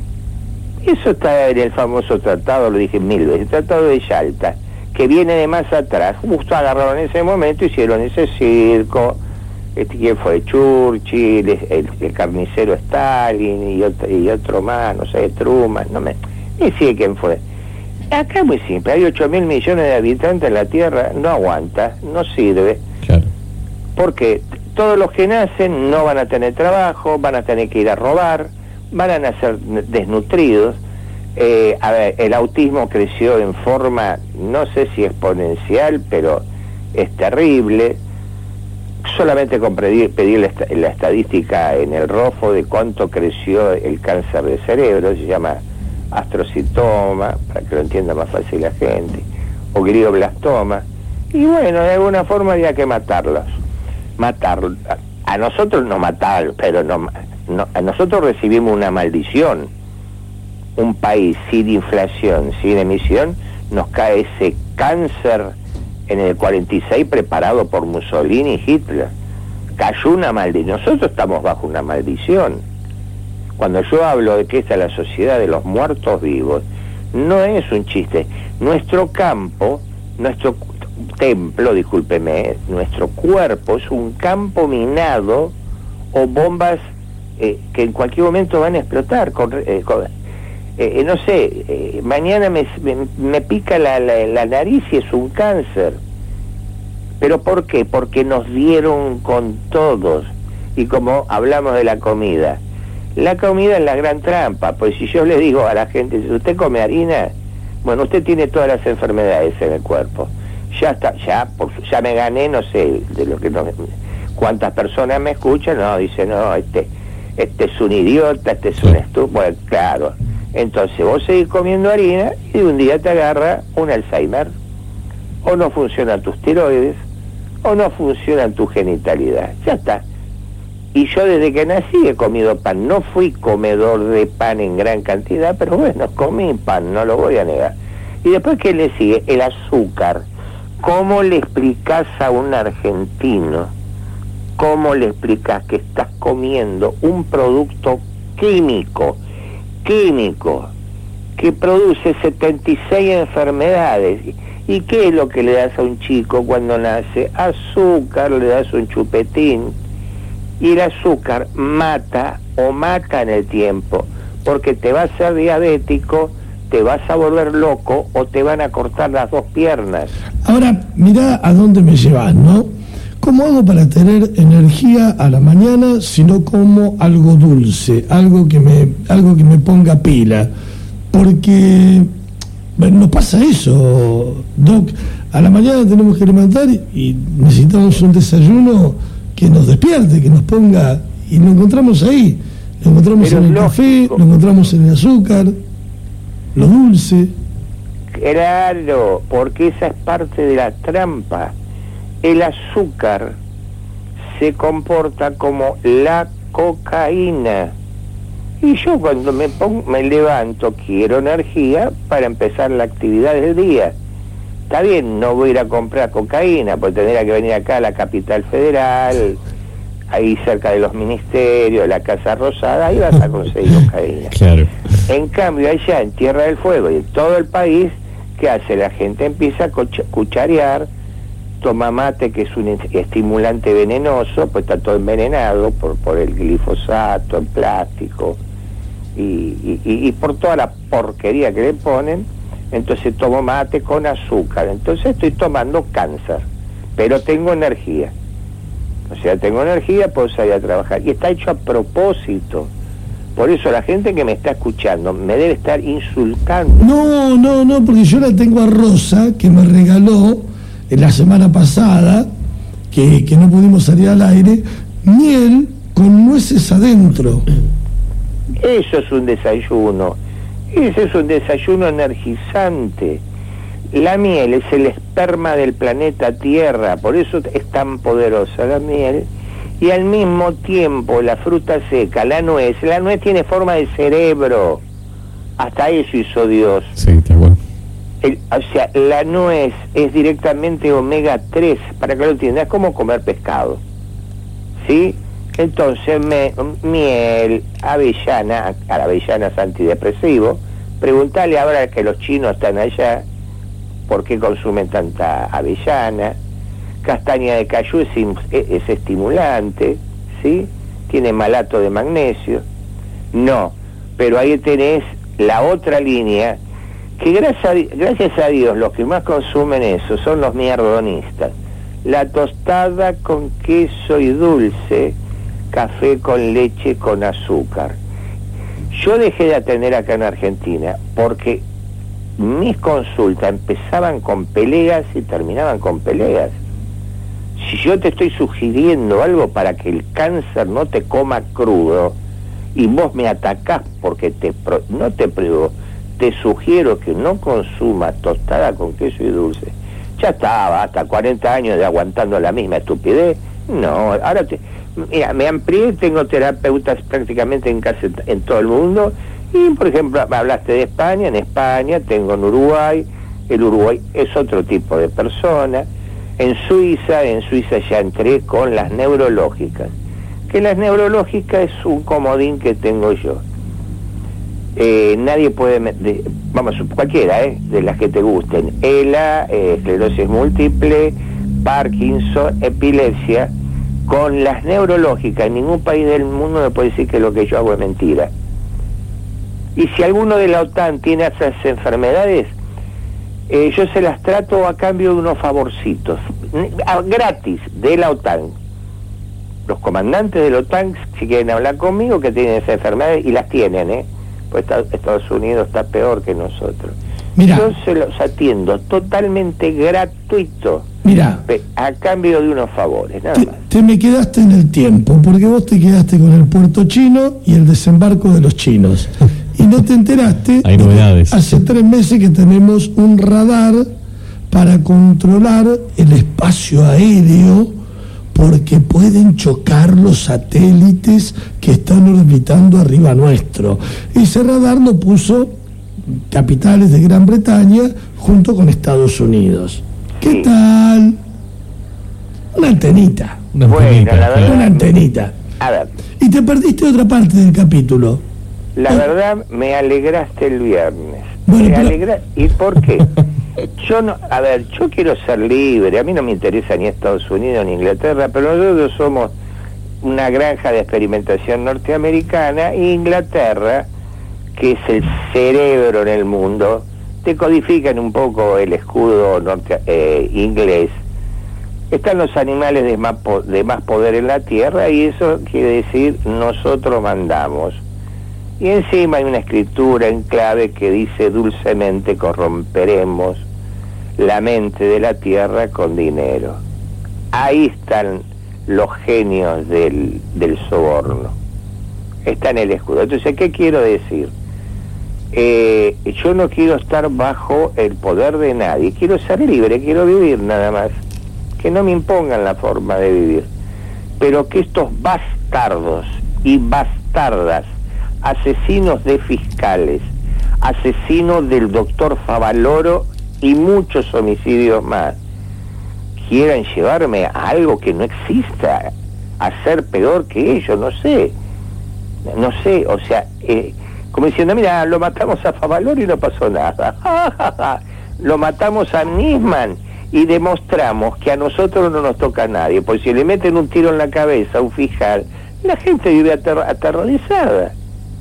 Eso está en el famoso tratado, lo dije mil veces, el tratado de Yalta, que viene de más atrás. Justo agarraron en ese momento, hicieron ese circo. Este, ¿quién fue? Churchill, el, el carnicero Stalin y otro, y otro más, no sé, Truman, no me... ni sé quién fue. Acá es muy simple, hay ocho mil millones de habitantes en la Tierra, no aguanta, no sirve. Claro. Porque todos los que nacen no van a tener trabajo, van a tener que ir a robar, van a nacer desnutridos. Eh, a ver, el autismo creció en forma, no sé si exponencial, pero es terrible. Solamente con pedir, pedir la, est la estadística en el R O F O de cuánto creció el cáncer de cerebro, se llama astrocitoma, para que lo entienda más fácil la gente, o glioblastoma, y bueno, de alguna forma había que matarlos. Matarlos. A, a nosotros no matar, pero no, no, a nosotros recibimos una maldición. Un país sin inflación, sin emisión, nos cae ese cáncer en el cuarenta y seis preparado por Mussolini y Hitler. Cayó una maldición. Nosotros estamos bajo una maldición. Cuando yo hablo de que esta es la sociedad de los muertos vivos, no es un chiste. Nuestro campo, nuestro templo, discúlpeme, nuestro cuerpo es un campo minado o bombas eh, que en cualquier momento van a explotar. Con, eh, con, eh, no sé, eh, mañana me, me, me pica la, la, la nariz y es un cáncer. ¿Pero por qué? Porque nos dieron con todos. Y como hablamos de la comida, la comida es la gran trampa, pues si yo le digo a la gente, si usted come harina, bueno, usted tiene todas las enfermedades en el cuerpo. Ya está, ya por, ya me gané, no sé, de lo que no, cuántas personas me escuchan, no, dice, no, este, este es un idiota, este es un estúpido, bueno, claro. Entonces vos seguís comiendo harina y de un día te agarra un Alzheimer, o no funcionan tus tiroides, o no funciona tu genitalidad, ya está. Y yo desde que nací he comido pan, no fui comedor de pan en gran cantidad, pero bueno, comí pan, no lo voy a negar. Y después, ¿qué le sigue? El azúcar. ¿Cómo le explicás a un argentino, cómo le explicás que estás comiendo un producto químico, químico, que produce setenta y seis enfermedades? ¿Y qué es lo que le das a un chico cuando nace? Azúcar, le das un chupetín. Y el azúcar mata o mata en el tiempo, porque te va a hacer diabético, te vas a volver loco o te van a cortar las dos piernas. Ahora, mirá a dónde me llevas, ¿no? ¿Cómo hago para tener energía a la mañana si no como algo dulce, algo que me, algo que me ponga pila? Porque bueno, nos pasa eso, Doc. A la mañana tenemos que levantar y necesitamos un desayuno que nos despierte, que nos ponga, y lo encontramos ahí, lo encontramos Pero en el lógico. café, lo encontramos en el azúcar, lo dulce. Claro, porque esa es parte de la trampa. El azúcar se comporta como la cocaína. Y yo cuando me pongo, me levanto, quiero energía para empezar la actividad del día. Está bien, no voy a ir a comprar cocaína, porque tendría que venir acá a la capital federal, ahí cerca de los ministerios, la Casa Rosada, ahí vas a conseguir cocaína. Claro. En cambio, allá en Tierra del Fuego y en todo el país, ¿qué hace? La gente empieza a cucharear toma mate, que es un estimulante venenoso, pues está todo envenenado por, por el glifosato, el plástico y, y, y por toda la porquería que le ponen. Entonces tomo mate con azúcar, entonces estoy tomando cáncer, pero tengo energía, o sea, tengo energía, puedo salir a trabajar, y está hecho a propósito. Por eso la gente que me está escuchando me debe estar insultando. No, no, no, porque yo la tengo a Rosa, que me regaló en la semana pasada, que, que no pudimos salir al aire, miel con nueces adentro. Eso es un desayuno, ese es un desayuno energizante. La miel es el esperma del planeta Tierra, por eso es tan poderosa la miel. Y al mismo tiempo la fruta seca, la nuez, la nuez tiene forma de cerebro. Hasta eso hizo Dios. Sí, tal cual. El, o sea, la nuez es directamente omega tres, para que lo entiendas, es como comer pescado. ¿Sí? Entonces, me, miel, avellana, a la avellana es antidepresivo. Preguntale ahora que los chinos están allá, ¿por qué consumen tanta avellana? Castaña de cayú es, es estimulante, ¿sí? Tiene malato de magnesio. No, pero ahí tenés la otra línea, que gracias a, gracias a Dios los que más consumen eso son los mierdonistas. La tostada con queso y dulce, café con leche con azúcar. Yo dejé de atender acá en Argentina porque mis consultas empezaban con peleas y terminaban con peleas. Si yo te estoy sugiriendo algo para que el cáncer no te coma crudo y vos me atacás porque te pro, no te privo, te sugiero que no consumas tostada con queso y dulce. Ya estaba hasta cuarenta años de aguantando la misma estupidez. No, ahora te, mira, me amplié, tengo terapeutas prácticamente en casi en todo el mundo. Y por ejemplo, hablaste de España, en España tengo en Uruguay, el Uruguay es otro tipo de persona. En Suiza, en Suiza ya entré con las neurológicas, que las neurológicas es un comodín que tengo yo. Eh, nadie puede, de, vamos, cualquiera, eh, de las que te gusten, E L A, eh, esclerosis múltiple, Parkinson, epilepsia, con las neurológicas, en ningún país del mundo me puede decir que lo que yo hago es mentira. Y si alguno de la OTAN tiene esas enfermedades, Eh, yo se las trato a cambio de unos favorcitos, gratis, de la OTAN. Los comandantes de la OTAN, si quieren hablar conmigo, que tienen esas enfermedades, y las tienen, ¿eh? Pues Estados Unidos está peor que nosotros. Mira, yo se los atiendo totalmente gratuito. Mira, a cambio de unos favores, nada te, más. Te me quedaste en el tiempo, porque vos te quedaste con el puerto chino y el desembarco de los chinos. Y no te enteraste. Hay novedades. Hace tres meses que tenemos un radar para controlar el espacio aéreo, porque pueden chocar los satélites que están orbitando arriba nuestro. Ese radar lo puso capitales de Gran Bretaña junto con Estados Unidos. ¿Qué sí. tal? Una antenita. Una bueno, antenita, la verdad, una antenita. A ver. Y te perdiste otra parte del capítulo. La verdad, me alegraste el viernes. Bueno, me pero... alegra... ¿Y por qué? Yo no, a ver, yo quiero ser libre. A mí no me interesa ni Estados Unidos ni Inglaterra, pero nosotros somos una granja de experimentación norteamericana, e Inglaterra, que es el cerebro en el mundo, te codifican un poco el escudo norte, eh, inglés. Están los animales de más, po de más poder en la tierra, y eso quiere decir nosotros mandamos. Y encima hay una escritura en clave que dice: dulcemente corromperemos la mente de la tierra con dinero. Ahí están los genios del, del soborno. Está en el escudo. Entonces, ¿qué quiero decir? Eh, yo no quiero estar bajo el poder de nadie. Quiero ser libre, quiero vivir nada más. Que no me impongan la forma de vivir. Pero que estos bastardos y bastardas, asesinos de fiscales, asesinos del doctor Favaloro y muchos homicidios más, quieran llevarme a algo que no exista, a ser peor que ellos, no sé, no sé, o sea, eh, como diciendo, mira, lo matamos a Favaloro y no pasó nada, lo matamos a Nisman y demostramos que a nosotros no nos toca a nadie, porque si le meten un tiro en la cabeza a un fiscal, la gente vive ater- aterrorizada.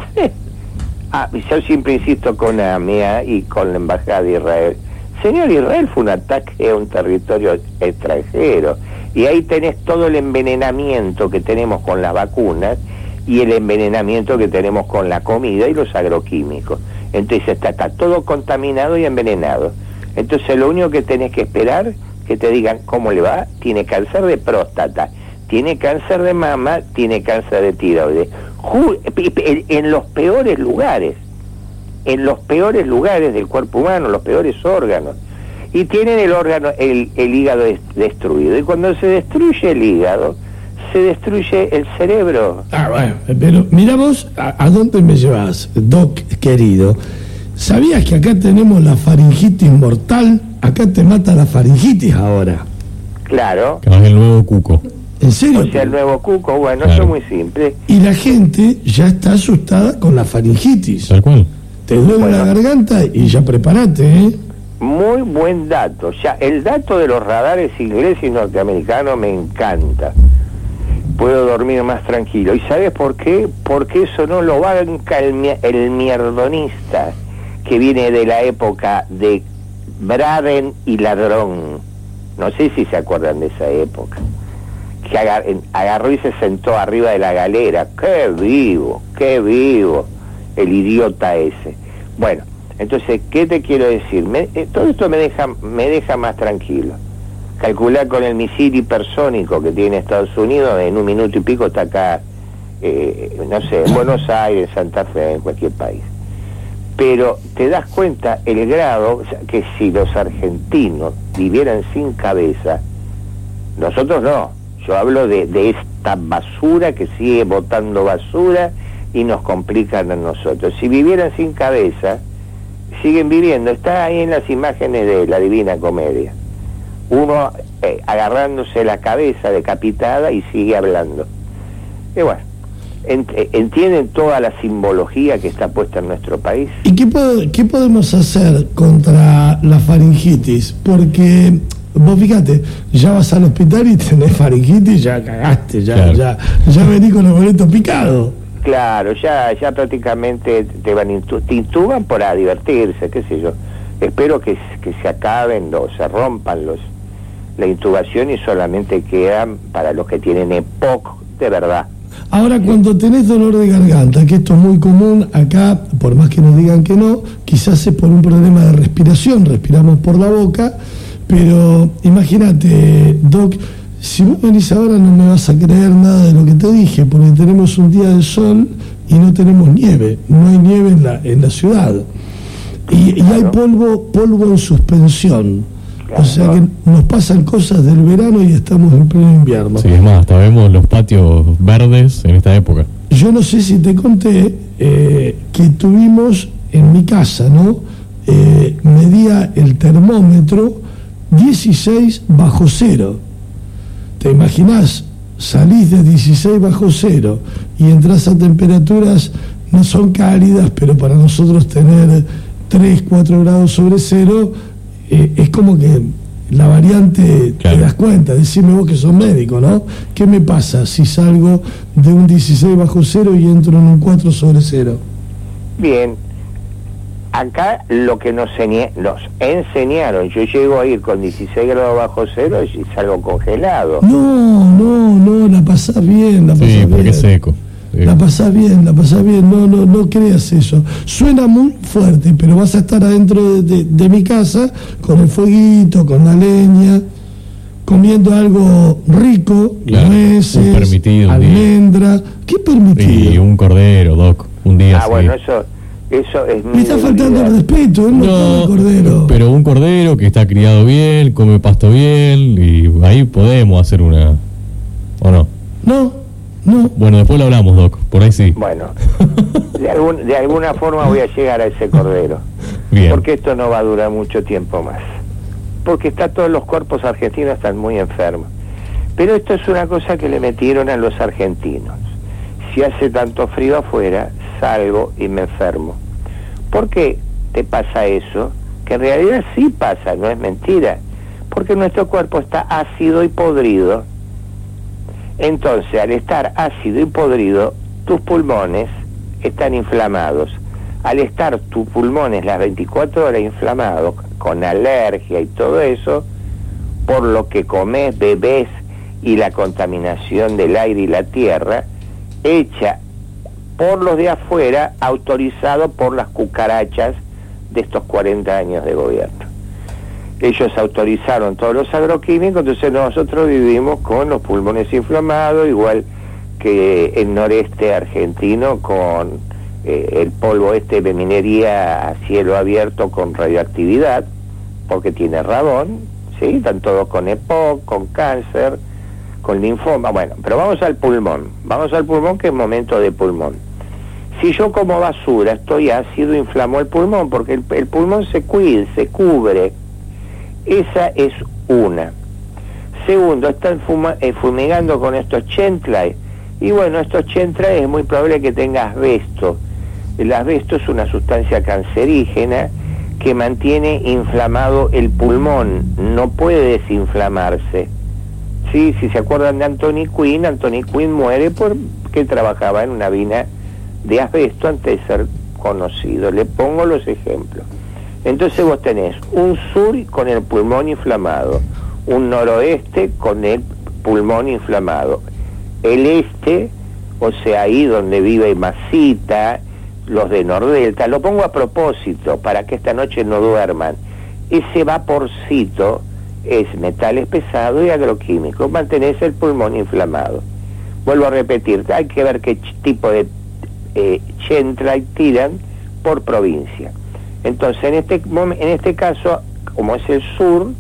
Ah, yo siempre insisto con A M I A y con la Embajada de Israel. Señor, Israel fue un ataque a un territorio extranjero, y ahí tenés todo el envenenamiento que tenemos con las vacunas y el envenenamiento que tenemos con la comida y los agroquímicos. Entonces está, está todo contaminado y envenenado. Entonces lo único que tenés que esperar que te digan cómo le va. Tiene cáncer de próstata, tiene cáncer de mama, tiene cáncer de tiroides. Ju- en los peores lugares, en los peores lugares del cuerpo humano, los peores órganos. Y tienen el órgano, el, el hígado des- destruido. Y cuando se destruye el hígado, se destruye el cerebro. Ah, bueno, pero mira vos, ¿a, a dónde me llevas, Doc querido? ¿Sabías que acá tenemos la faringitis mortal? Acá te mata la faringitis ahora. Claro. Que es el nuevo cuco. ¿En serio? O sea, el nuevo cuco, bueno, Claro. eso es muy simple. Y la gente ya está asustada con la faringitis. Tal cual. Te duele Bueno. la garganta y ya prepárate, ¿eh? Muy buen dato. Ya, el dato de los radares ingleses y norteamericanos me encanta. Puedo dormir más tranquilo. ¿Y sabes por qué? Porque eso no lo banca el, mi- el mierdonista que viene de la época de Braden y Ladrón. No sé si se acuerdan de esa época. Que agar- en- agarró y se sentó arriba de la galera. ¡Qué vivo! ¡Qué vivo! El idiota ese. Bueno, entonces, ¿qué te quiero decir? Me- eh, todo esto me deja, me deja más tranquilo. Calcular con el misil hipersónico que tiene Estados Unidos, en un minuto y pico está acá, eh, no sé, en Buenos Aires, Santa Fe, en cualquier país. Pero te das cuenta el grado, o sea, que si los argentinos vivieran sin cabeza, nosotros no, yo hablo de, de esta basura que sigue botando basura y nos complican a nosotros. Si vivieran sin cabeza, siguen viviendo, está ahí en las imágenes de la Divina Comedia. Uno eh, agarrándose la cabeza decapitada y sigue hablando. Y bueno, ent- eh, entienden toda la simbología que está puesta en nuestro país. ¿Y qué, po- qué podemos hacer contra la faringitis? Porque vos fíjate, ya vas al hospital y tenés faringitis, ya cagaste, ya, Claro. ya, ya venís con los boletos picados. Claro, ya ya prácticamente te van intu- te intuban para divertirse, qué sé yo. Espero que, que se acaben, o se rompan los la intubación y solamente quedan para los que tienen E P O C de verdad. Ahora, cuando tenés dolor de garganta, que esto es muy común acá, por más que nos digan que no, quizás es por un problema de respiración, respiramos por la boca, pero imagínate, Doc, si vos venís ahora no me vas a creer nada de lo que te dije, porque tenemos un día de sol y no tenemos nieve, no hay nieve en la, en la ciudad. Y, y hay polvo, polvo en suspensión. O sea que nos pasan cosas del verano y estamos en pleno invierno. Sí, es más, hasta vemos los patios verdes en esta época. Yo no sé si te conté eh, que tuvimos en mi casa, ¿no? Eh, medía el termómetro dieciséis bajo cero. ¿Te imaginás? Salís de dieciséis bajo cero y entras a temperaturas, no son cálidas, pero para nosotros tener tres, cuatro grados sobre cero, eh, es como que la variante, Claro. te das cuenta, decime vos que sos médico, ¿no? ¿Qué me pasa si salgo de un dieciséis bajo cero y entro en un cuatro sobre cero? Bien, acá lo que nos, ense- nos enseñaron, yo llego a ir con dieciséis grados bajo cero y salgo congelado. No, no, no, la pasás bien, la pasás Sí, porque bien. es seco. Sí. La pasás bien, la pasás bien, no, no, no creas eso. Suena muy fuerte, pero vas a estar adentro de, de- de mi casa con el fueguito, con la leña, comiendo algo rico, Claro, nueces, un permitido un día. almendra. ¿Qué permitido? Y un cordero, Doc, un día Ah, así. bueno, eso eso es Me mi está faltando el debilidad. respeto, él no, come cordero. pero un cordero que está criado bien, come pasto bien, y ahí podemos hacer una... ¿O no? No, no. Bueno, después lo hablamos, Doc, por ahí sí. Bueno, de, algún, de alguna forma voy a llegar a ese cordero. Bien. Porque esto no va a durar mucho tiempo más. Porque está todos los cuerpos argentinos están muy enfermos. Pero esto es una cosa que le metieron a los argentinos. Si hace tanto frío afuera, salgo y me enfermo. ¿Por qué te pasa eso? Que en realidad sí pasa, no es mentira. Porque nuestro cuerpo está ácido y podrido. Entonces, al estar ácido y podrido, tus pulmones están inflamados. Al estar tus pulmones las veinticuatro horas inflamados, con alergia y todo eso, por lo que comes, bebés y la contaminación del aire y la tierra, hecha por los de afuera, autorizado por las cucarachas de estos cuarenta años de gobierno. Ellos autorizaron todos los agroquímicos, entonces nosotros vivimos con los pulmones inflamados, igual que el noreste argentino con eh, el polvo este de minería a cielo abierto con radioactividad, porque tiene radón, ¿sí? Están todos con EPOC, con cáncer, con linfoma. Bueno, pero vamos al pulmón, vamos al pulmón, que es momento de pulmón. Si yo como basura estoy ácido, inflamo el pulmón, porque el, el pulmón se cuida, se cubre. Esa es una. Segundo, están fuma, eh, fumigando con estos Chentlay. Y bueno, estos Chentlay es muy probable que tenga asbesto. El asbesto es una sustancia cancerígena que mantiene inflamado el pulmón. No puede desinflamarse. Sí, si se acuerdan de Anthony Quinn, Anthony Quinn muere porque trabajaba en una mina de asbesto antes de ser conocido. Le pongo los ejemplos. Entonces vos tenés un sur con el pulmón inflamado, un noroeste con el pulmón inflamado, el este, o sea, ahí donde vive Masita, los de Nordelta, lo pongo a propósito para que esta noche no duerman. Ese vaporcito es metales pesados y agroquímicos, mantenés el pulmón inflamado. Vuelvo a repetir, hay que ver qué tipo de eh, Chentlay tiran por provincia. Entonces, en este, en este caso, como es el sur,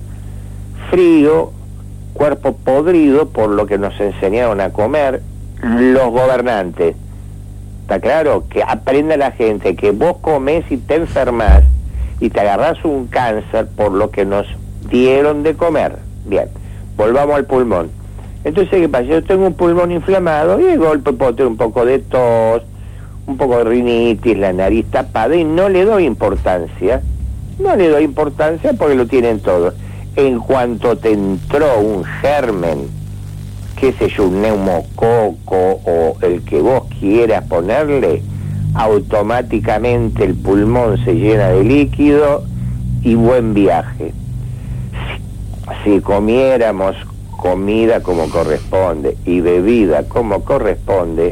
frío, cuerpo podrido, por lo que nos enseñaron a comer los gobernantes. ¿Está claro? Que aprenda la gente que vos comés y te enfermás y te agarrás un cáncer por lo que nos dieron de comer. Bien, volvamos al pulmón. Entonces, ¿qué pasa? Yo tengo un pulmón inflamado y de golpe puedo tener un poco de tos, un poco de rinitis, la nariz tapada, y no le doy importancia, no le doy importancia porque lo tienen todos. En cuanto te entró un germen, qué sé yo, un neumococo o el que vos quieras ponerle, automáticamente el pulmón se llena de líquido y buen viaje. Si, si comiéramos comida como corresponde y bebida como corresponde,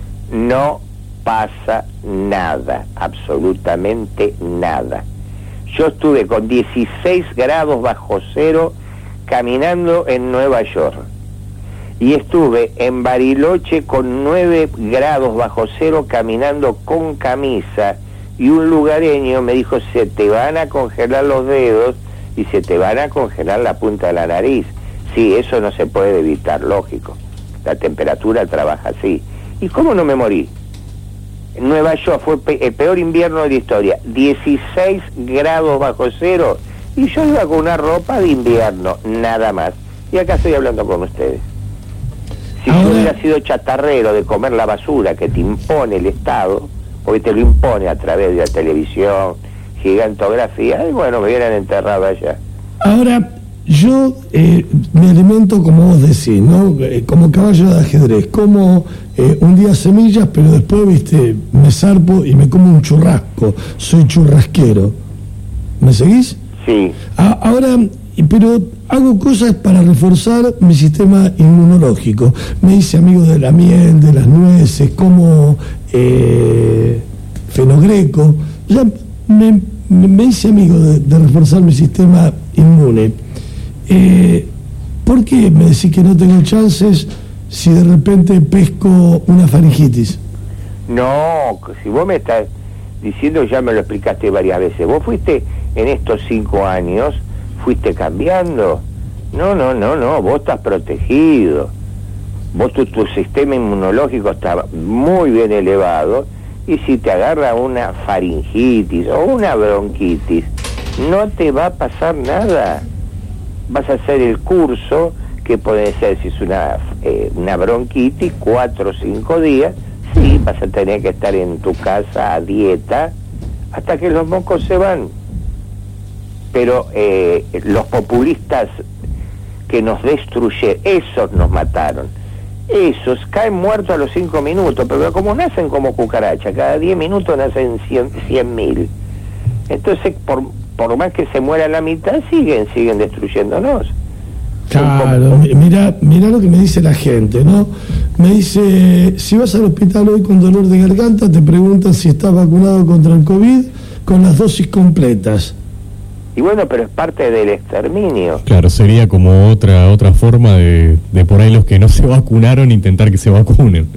no pasa nada, absolutamente nada. Yo estuve con dieciséis grados bajo cero caminando en Nueva York y estuve en Bariloche con nueve grados bajo cero caminando con camisa, y un lugareño me dijo: se te van a congelar los dedos y se te van a congelar la punta de la nariz. Sí, eso no se puede evitar, lógico, la temperatura trabaja así. ¿Y cómo no me morí? Nueva York fue pe el peor invierno de la historia, dieciséis grados bajo cero, y yo iba con una ropa de invierno, nada más. Y acá estoy hablando con ustedes. Si Ahora... yo hubiera sido chatarrero de comer la basura que te impone el Estado, porque te lo impone a través de la televisión, gigantografía, y bueno, me hubieran enterrado allá. Ahora, yo eh, me alimento, como vos decís, ¿no? Eh, como caballo de ajedrez, como eh, un día semillas, pero después, viste, me zarpo y me como un churrasco, soy churrasquero. ¿Me seguís? Sí. A, ahora, pero hago cosas para reforzar mi sistema inmunológico. Me hice amigo de la miel, de las nueces, como eh, fenogreco. Ya me, me hice amigo de, de reforzar mi sistema inmune. Eh, ¿Por qué me decís que no tengo chances si de repente pesco una faringitis? No, si vos me estás diciendo, ya me lo explicaste varias veces, vos fuiste en estos cinco años, fuiste cambiando. No, no, no, no, vos estás protegido. Vos, tu, tu sistema inmunológico está muy bien elevado, y si te agarra una faringitis o una bronquitis, no te va a pasar nada. Vas a hacer el curso, que puede ser, si es una, eh, una bronquitis, cuatro o cinco días, sí, vas a tener que estar en tu casa a dieta hasta que los mocos se van. Pero eh, los populistas que nos destruyeron, esos nos mataron. Esos caen muertos a los cinco minutos, pero como nacen como cucaracha, cada diez minutos nacen cien mil. Entonces, por, por más que se muera la mitad, siguen, siguen destruyéndonos. Claro, mira, mira lo que me dice la gente, ¿no? Me dice, si vas al hospital hoy con dolor de garganta, te preguntan si estás vacunado contra el COVID con las dosis completas. Y bueno, pero es parte del exterminio. Claro, sería como otra otra forma de, de por ahí los que no se vacunaron intentar que se vacunen.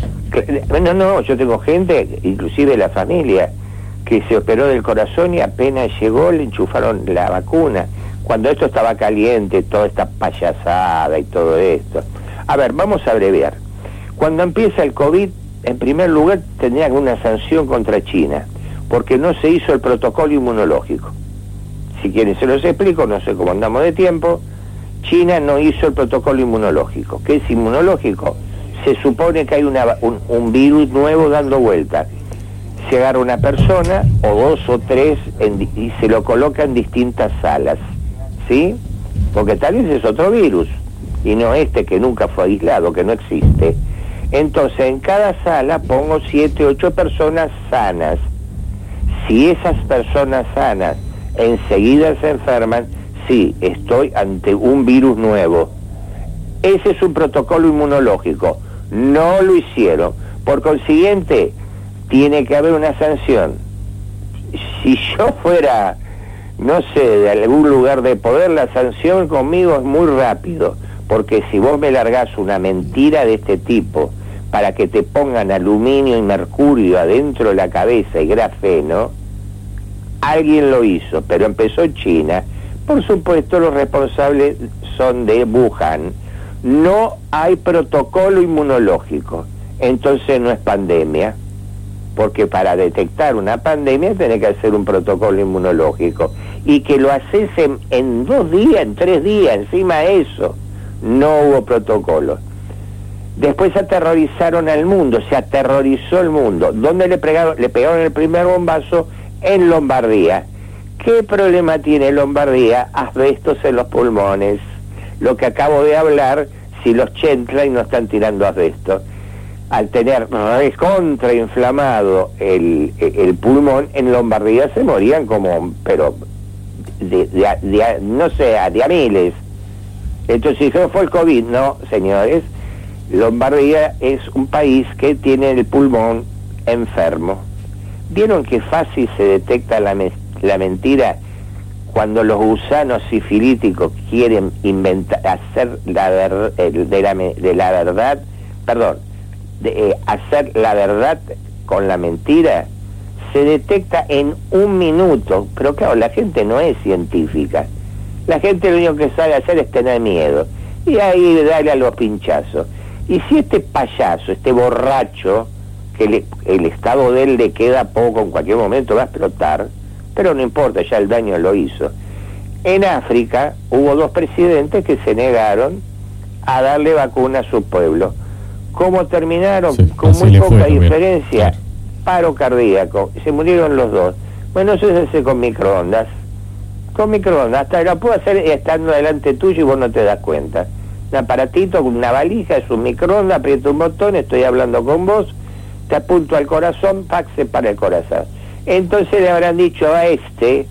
No, no, yo tengo gente, inclusive la familia, que se operó del corazón y apenas llegó le enchufaron la vacuna. Cuando esto estaba caliente, toda esta payasada y todo esto. A ver, vamos a abreviar. Cuando empieza el COVID, en primer lugar tendría una sanción contra China, porque no se hizo el protocolo inmunológico. Si quieren se los explico, no sé cómo andamos de tiempo. China no hizo el protocolo inmunológico. ¿Qué es inmunológico? Se supone que hay una, un, un virus nuevo dando vuelta. Se agarra una persona, o dos o tres, en, y se lo coloca en distintas salas, ¿sí? Porque tal vez es otro virus, y no este que nunca fue aislado, que no existe. Entonces, en cada sala pongo siete, ocho personas sanas. Si esas personas sanas enseguida se enferman, sí, estoy ante un virus nuevo. Ese es un protocolo inmunológico. No lo hicieron. Por consiguiente, tiene que haber una sanción. Si yo fuera, no sé, de algún lugar de poder, la sanción conmigo es muy rápido. Porque si vos me largás una mentira de este tipo para que te pongan aluminio y mercurio adentro de la cabeza y grafeno, alguien lo hizo, pero empezó China. Por supuesto, los responsables son de Wuhan. No hay protocolo inmunológico, entonces no es pandemia, porque para detectar una pandemia tenés que hacer un protocolo inmunológico, y que lo haces en, en dos días, en tres días, encima de eso, no hubo protocolo. Después aterrorizaron al mundo, se aterrorizó el mundo. ¿Dónde le pegaron? Le pegaron el primer bombazo en Lombardía. ¿Qué problema tiene Lombardía? Asbestos en los pulmones. Lo que acabo de hablar, si los Chentley no están tirando asbesto. Al tener contrainflamado el, el pulmón, en Lombardía se morían como, pero, de, de, de, no sé, a, de a miles. Entonces, si no fue el COVID, no, señores. Lombardía es un país que tiene el pulmón enfermo. ¿Vieron qué fácil se detecta la, me la mentira cuando los gusanos sifilíticos quieren inventar, hacer la ver de, la de la verdad, perdón, de, eh, hacer la verdad con la mentira? Se detecta en un minuto, pero claro, la gente no es científica. La gente lo único que sabe hacer es tener miedo, y ahí darle a los pinchazos. Y si este payaso, este borracho, que le, el estado de él le queda poco, en cualquier momento va a explotar, pero no importa, ya el daño lo hizo. En África hubo dos presidentes que se negaron a darle vacuna a su pueblo. ¿Cómo terminaron? Sí, con muy poca diferencia, claro. Paro cardíaco, se murieron los dos. Bueno, eso se hace con microondas, con microondas, hasta la puedo hacer estando delante tuyo y vos no te das cuenta. Un aparatito, una valija, es un microondas, aprieto un botón, estoy hablando con vos, te apunto al corazón, pac, se para el corazón. Entonces le habrán dicho a este,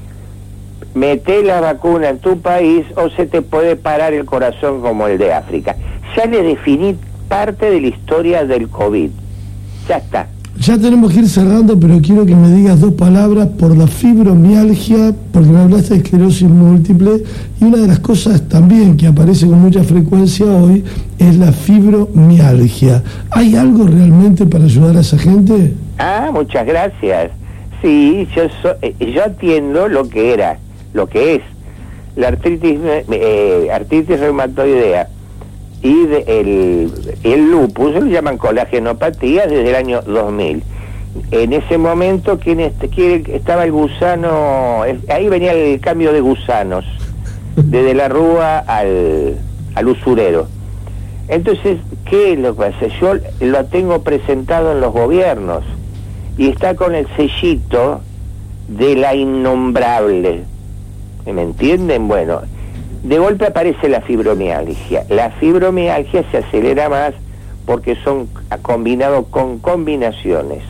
mete la vacuna en tu país o se te puede parar el corazón como el de África. Ya le definí parte de la historia del COVID. Ya está. Ya tenemos que ir cerrando, pero quiero que me digas dos palabras por la fibromialgia, porque me hablaste de esclerosis múltiple, y una de las cosas también que aparece con mucha frecuencia hoy es la fibromialgia. ¿Hay algo realmente para ayudar a esa gente? Ah, muchas gracias. Sí, yo, so, eh, yo atiendo lo que era, lo que es la artritis, eh, artritis reumatoidea y de, el, el lupus, se lo llaman colagenopatía desde el año dos mil. En ese momento quien este, quiere, estaba el gusano, el, ahí venía el cambio de gusanos, desde la rúa al, al usurero. Entonces, ¿qué es lo que hace? Yo lo tengo presentado en los gobiernos y está con el sellito de la innombrable. ¿Me entienden? Bueno, de golpe aparece la fibromialgia. La fibromialgia se acelera más porque son combinados con combinaciones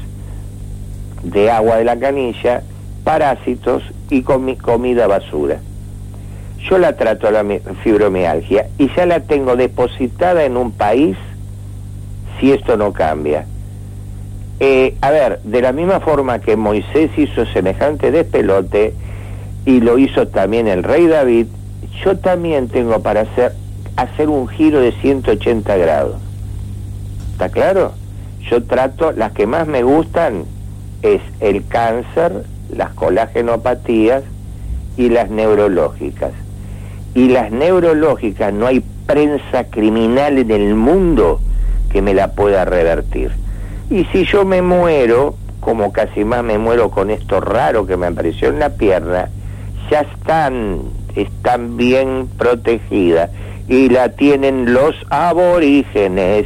de agua de la canilla, parásitos y comi comida basura. Yo la trato a la fibromialgia y ya la tengo depositada en un país si esto no cambia. Eh, a ver, de la misma forma que Moisés hizo semejante despelote y lo hizo también el rey David, yo también tengo para hacer, hacer un giro de ciento ochenta grados. ¿Está claro? Yo trato, las que más me gustan es el cáncer, las colagenopatías y las neurológicas. Y las neurológicas no hay prensa criminal en el mundo que me la pueda revertir. Y si yo me muero, como casi más me muero con esto raro que me apareció en la pierna, ya están, están bien protegidas y la tienen los aborígenes.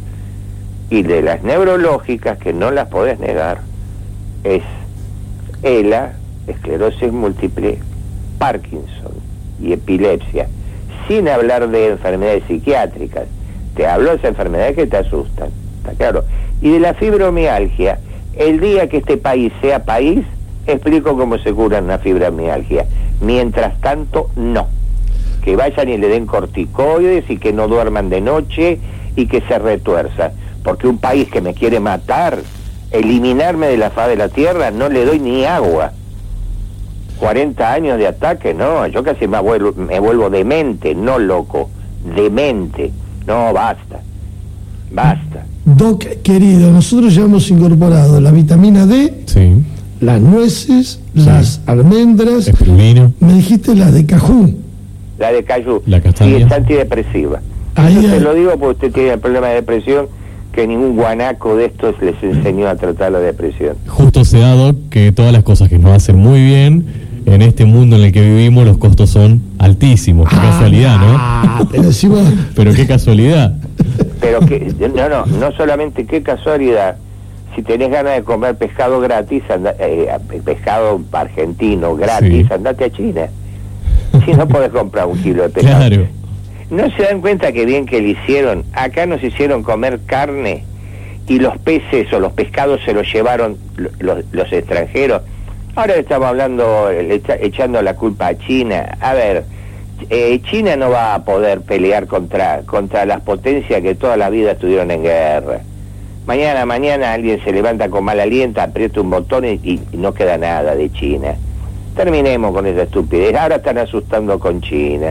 Y de las neurológicas, que no las podés negar, es E L A, esclerosis múltiple, Parkinson y epilepsia, sin hablar de enfermedades psiquiátricas. Te hablo de esas enfermedades que te asustan, ¿está claro? Y de la fibromialgia, el día que este país sea país, explico cómo se curan la fibromialgia. Mientras tanto, no. Que vayan y le den corticoides y que no duerman de noche y que se retuerzan. Porque un país que me quiere matar, eliminarme de la faz de la tierra, no le doy ni agua. cuarenta años de ataque, no, yo casi me vuelvo, me vuelvo demente, no loco, demente. No, basta, basta. Doc, querido, nosotros ya hemos incorporado la vitamina D, Sí. las nueces, Sí. las almendras, Espirulina. me dijiste la de cajú. La de cayú, La castaña. sí, es antidepresiva. Ahí Yo hay- se lo digo porque usted tiene el problema de depresión, que ningún guanaco de estos les enseñó a tratar la depresión. Justo se ha dado que todas las cosas que nos hacen muy bien, en este mundo en el que vivimos, los costos son altísimos. Qué casualidad, ¿no? Ah, pero encima, Pero qué casualidad. Pero que, no, no, no solamente qué casualidad, si tenés ganas de comer pescado gratis, anda, eh, pescado argentino gratis, Sí. andate a China. Si no podés comprar un kilo de pescado. Claro. ¿No se dan cuenta que bien que le hicieron? Acá nos hicieron comer carne y los peces o los pescados se los llevaron los, los extranjeros. Ahora estamos hablando, le echa- echando la culpa a China. A ver, eh, China no va a poder pelear contra, contra las potencias que toda la vida estuvieron en guerra. Mañana, mañana alguien se levanta con mal aliento, aprieta un botón y, y no queda nada de China. Terminemos con esa estupidez. Ahora están asustando con China.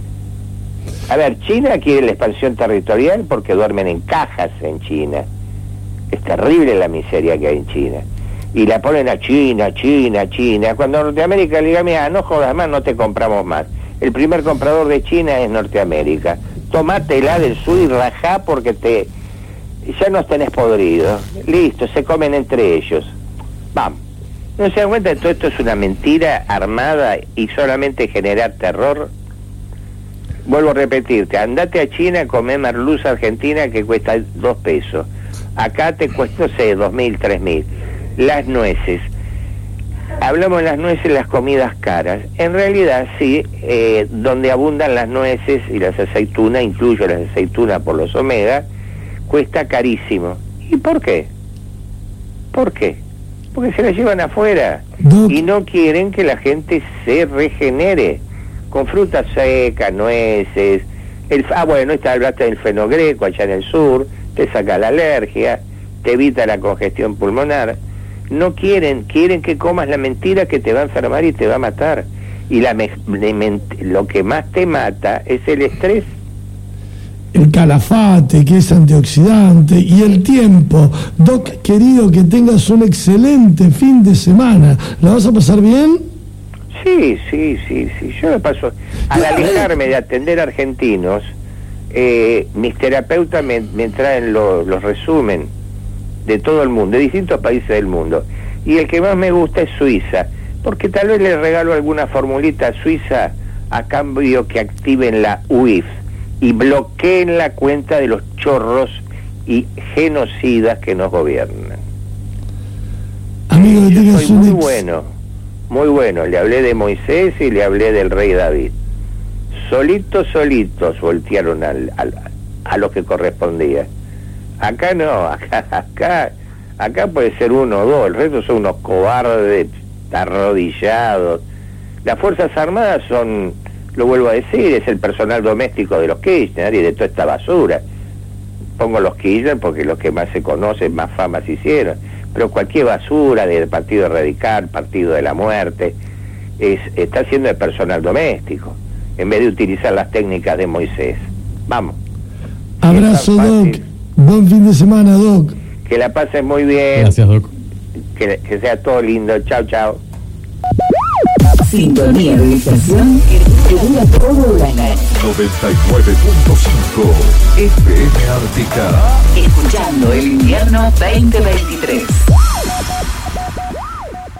A ver, China quiere la expansión territorial porque duermen en cajas en China. Es terrible la miseria que hay en China. Y la ponen a China, China, China. Cuando Norteamérica le diga, mira, no jodas más, no te compramos más. El primer comprador de China es Norteamérica. Tomátela del sur y rajá porque te ya nos tenés podrido. Listo, se comen entre ellos. Vamos. ¿No se dan cuenta que todo esto es una mentira armada y solamente generar terror? Vuelvo a repetirte, andate a China, comé merluza argentina que cuesta dos pesos. Acá te cuesta, no sé, dos mil, tres mil. Las nueces. Hablamos de las nueces, las comidas caras. En realidad, sí, eh, donde abundan las nueces y las aceitunas, incluyo las aceitunas por los omega, cuesta carísimo. ¿Y por qué? ¿Por qué? Porque se las llevan afuera Doc. y no quieren que la gente se regenere con frutas secas, nueces. El, ah, bueno, está hablaste del fenogreco allá en el sur, te saca la alergia, te evita la congestión pulmonar. No quieren, quieren que comas la mentira que te va a enfermar y te va a matar. Y la me, me, me, lo que más te mata es el estrés. el calafate, que es antioxidante, y el tiempo. Doc, querido, que tengas un excelente fin de semana. ¿La vas a pasar bien? Sí, sí, sí, sí. Yo me paso, al alejarme de atender argentinos, eh, mis terapeutas me, me traen lo- los resumen de todo el mundo, de distintos países del mundo. Y el que más me gusta es Suiza, porque tal vez le regalo alguna formulita a Suiza a cambio que activen la U I F y bloqueen la cuenta de los chorros y genocidas que nos gobiernan. Amigo, que Yo tengas soy un muy ex- bueno, muy bueno. Le hablé de Moisés y le hablé del rey David. solitos, solitos voltearon al, al, a lo que correspondía. Acá no, acá, acá, acá puede ser uno o dos, el resto son unos cobardes arrodillados. Las Fuerzas Armadas son, lo vuelvo a decir, es el personal doméstico de los Kirchner y de toda esta basura. Pongo los Kirchner porque los que más se conocen, más fama se hicieron, pero cualquier basura del Partido Radical, Partido de la Muerte, es, está siendo el personal doméstico, en vez de utilizar las técnicas de Moisés. Vamos. Abrazo, Doc. Buen fin de semana, Doc. Que la pasen muy bien. Gracias, Doc. Que, que sea todo lindo. Chao, chao. Sintonía de estación que dura todo el año. noventa y nueve punto cinco F M Ártica. Escuchando el invierno veinte veintitrés.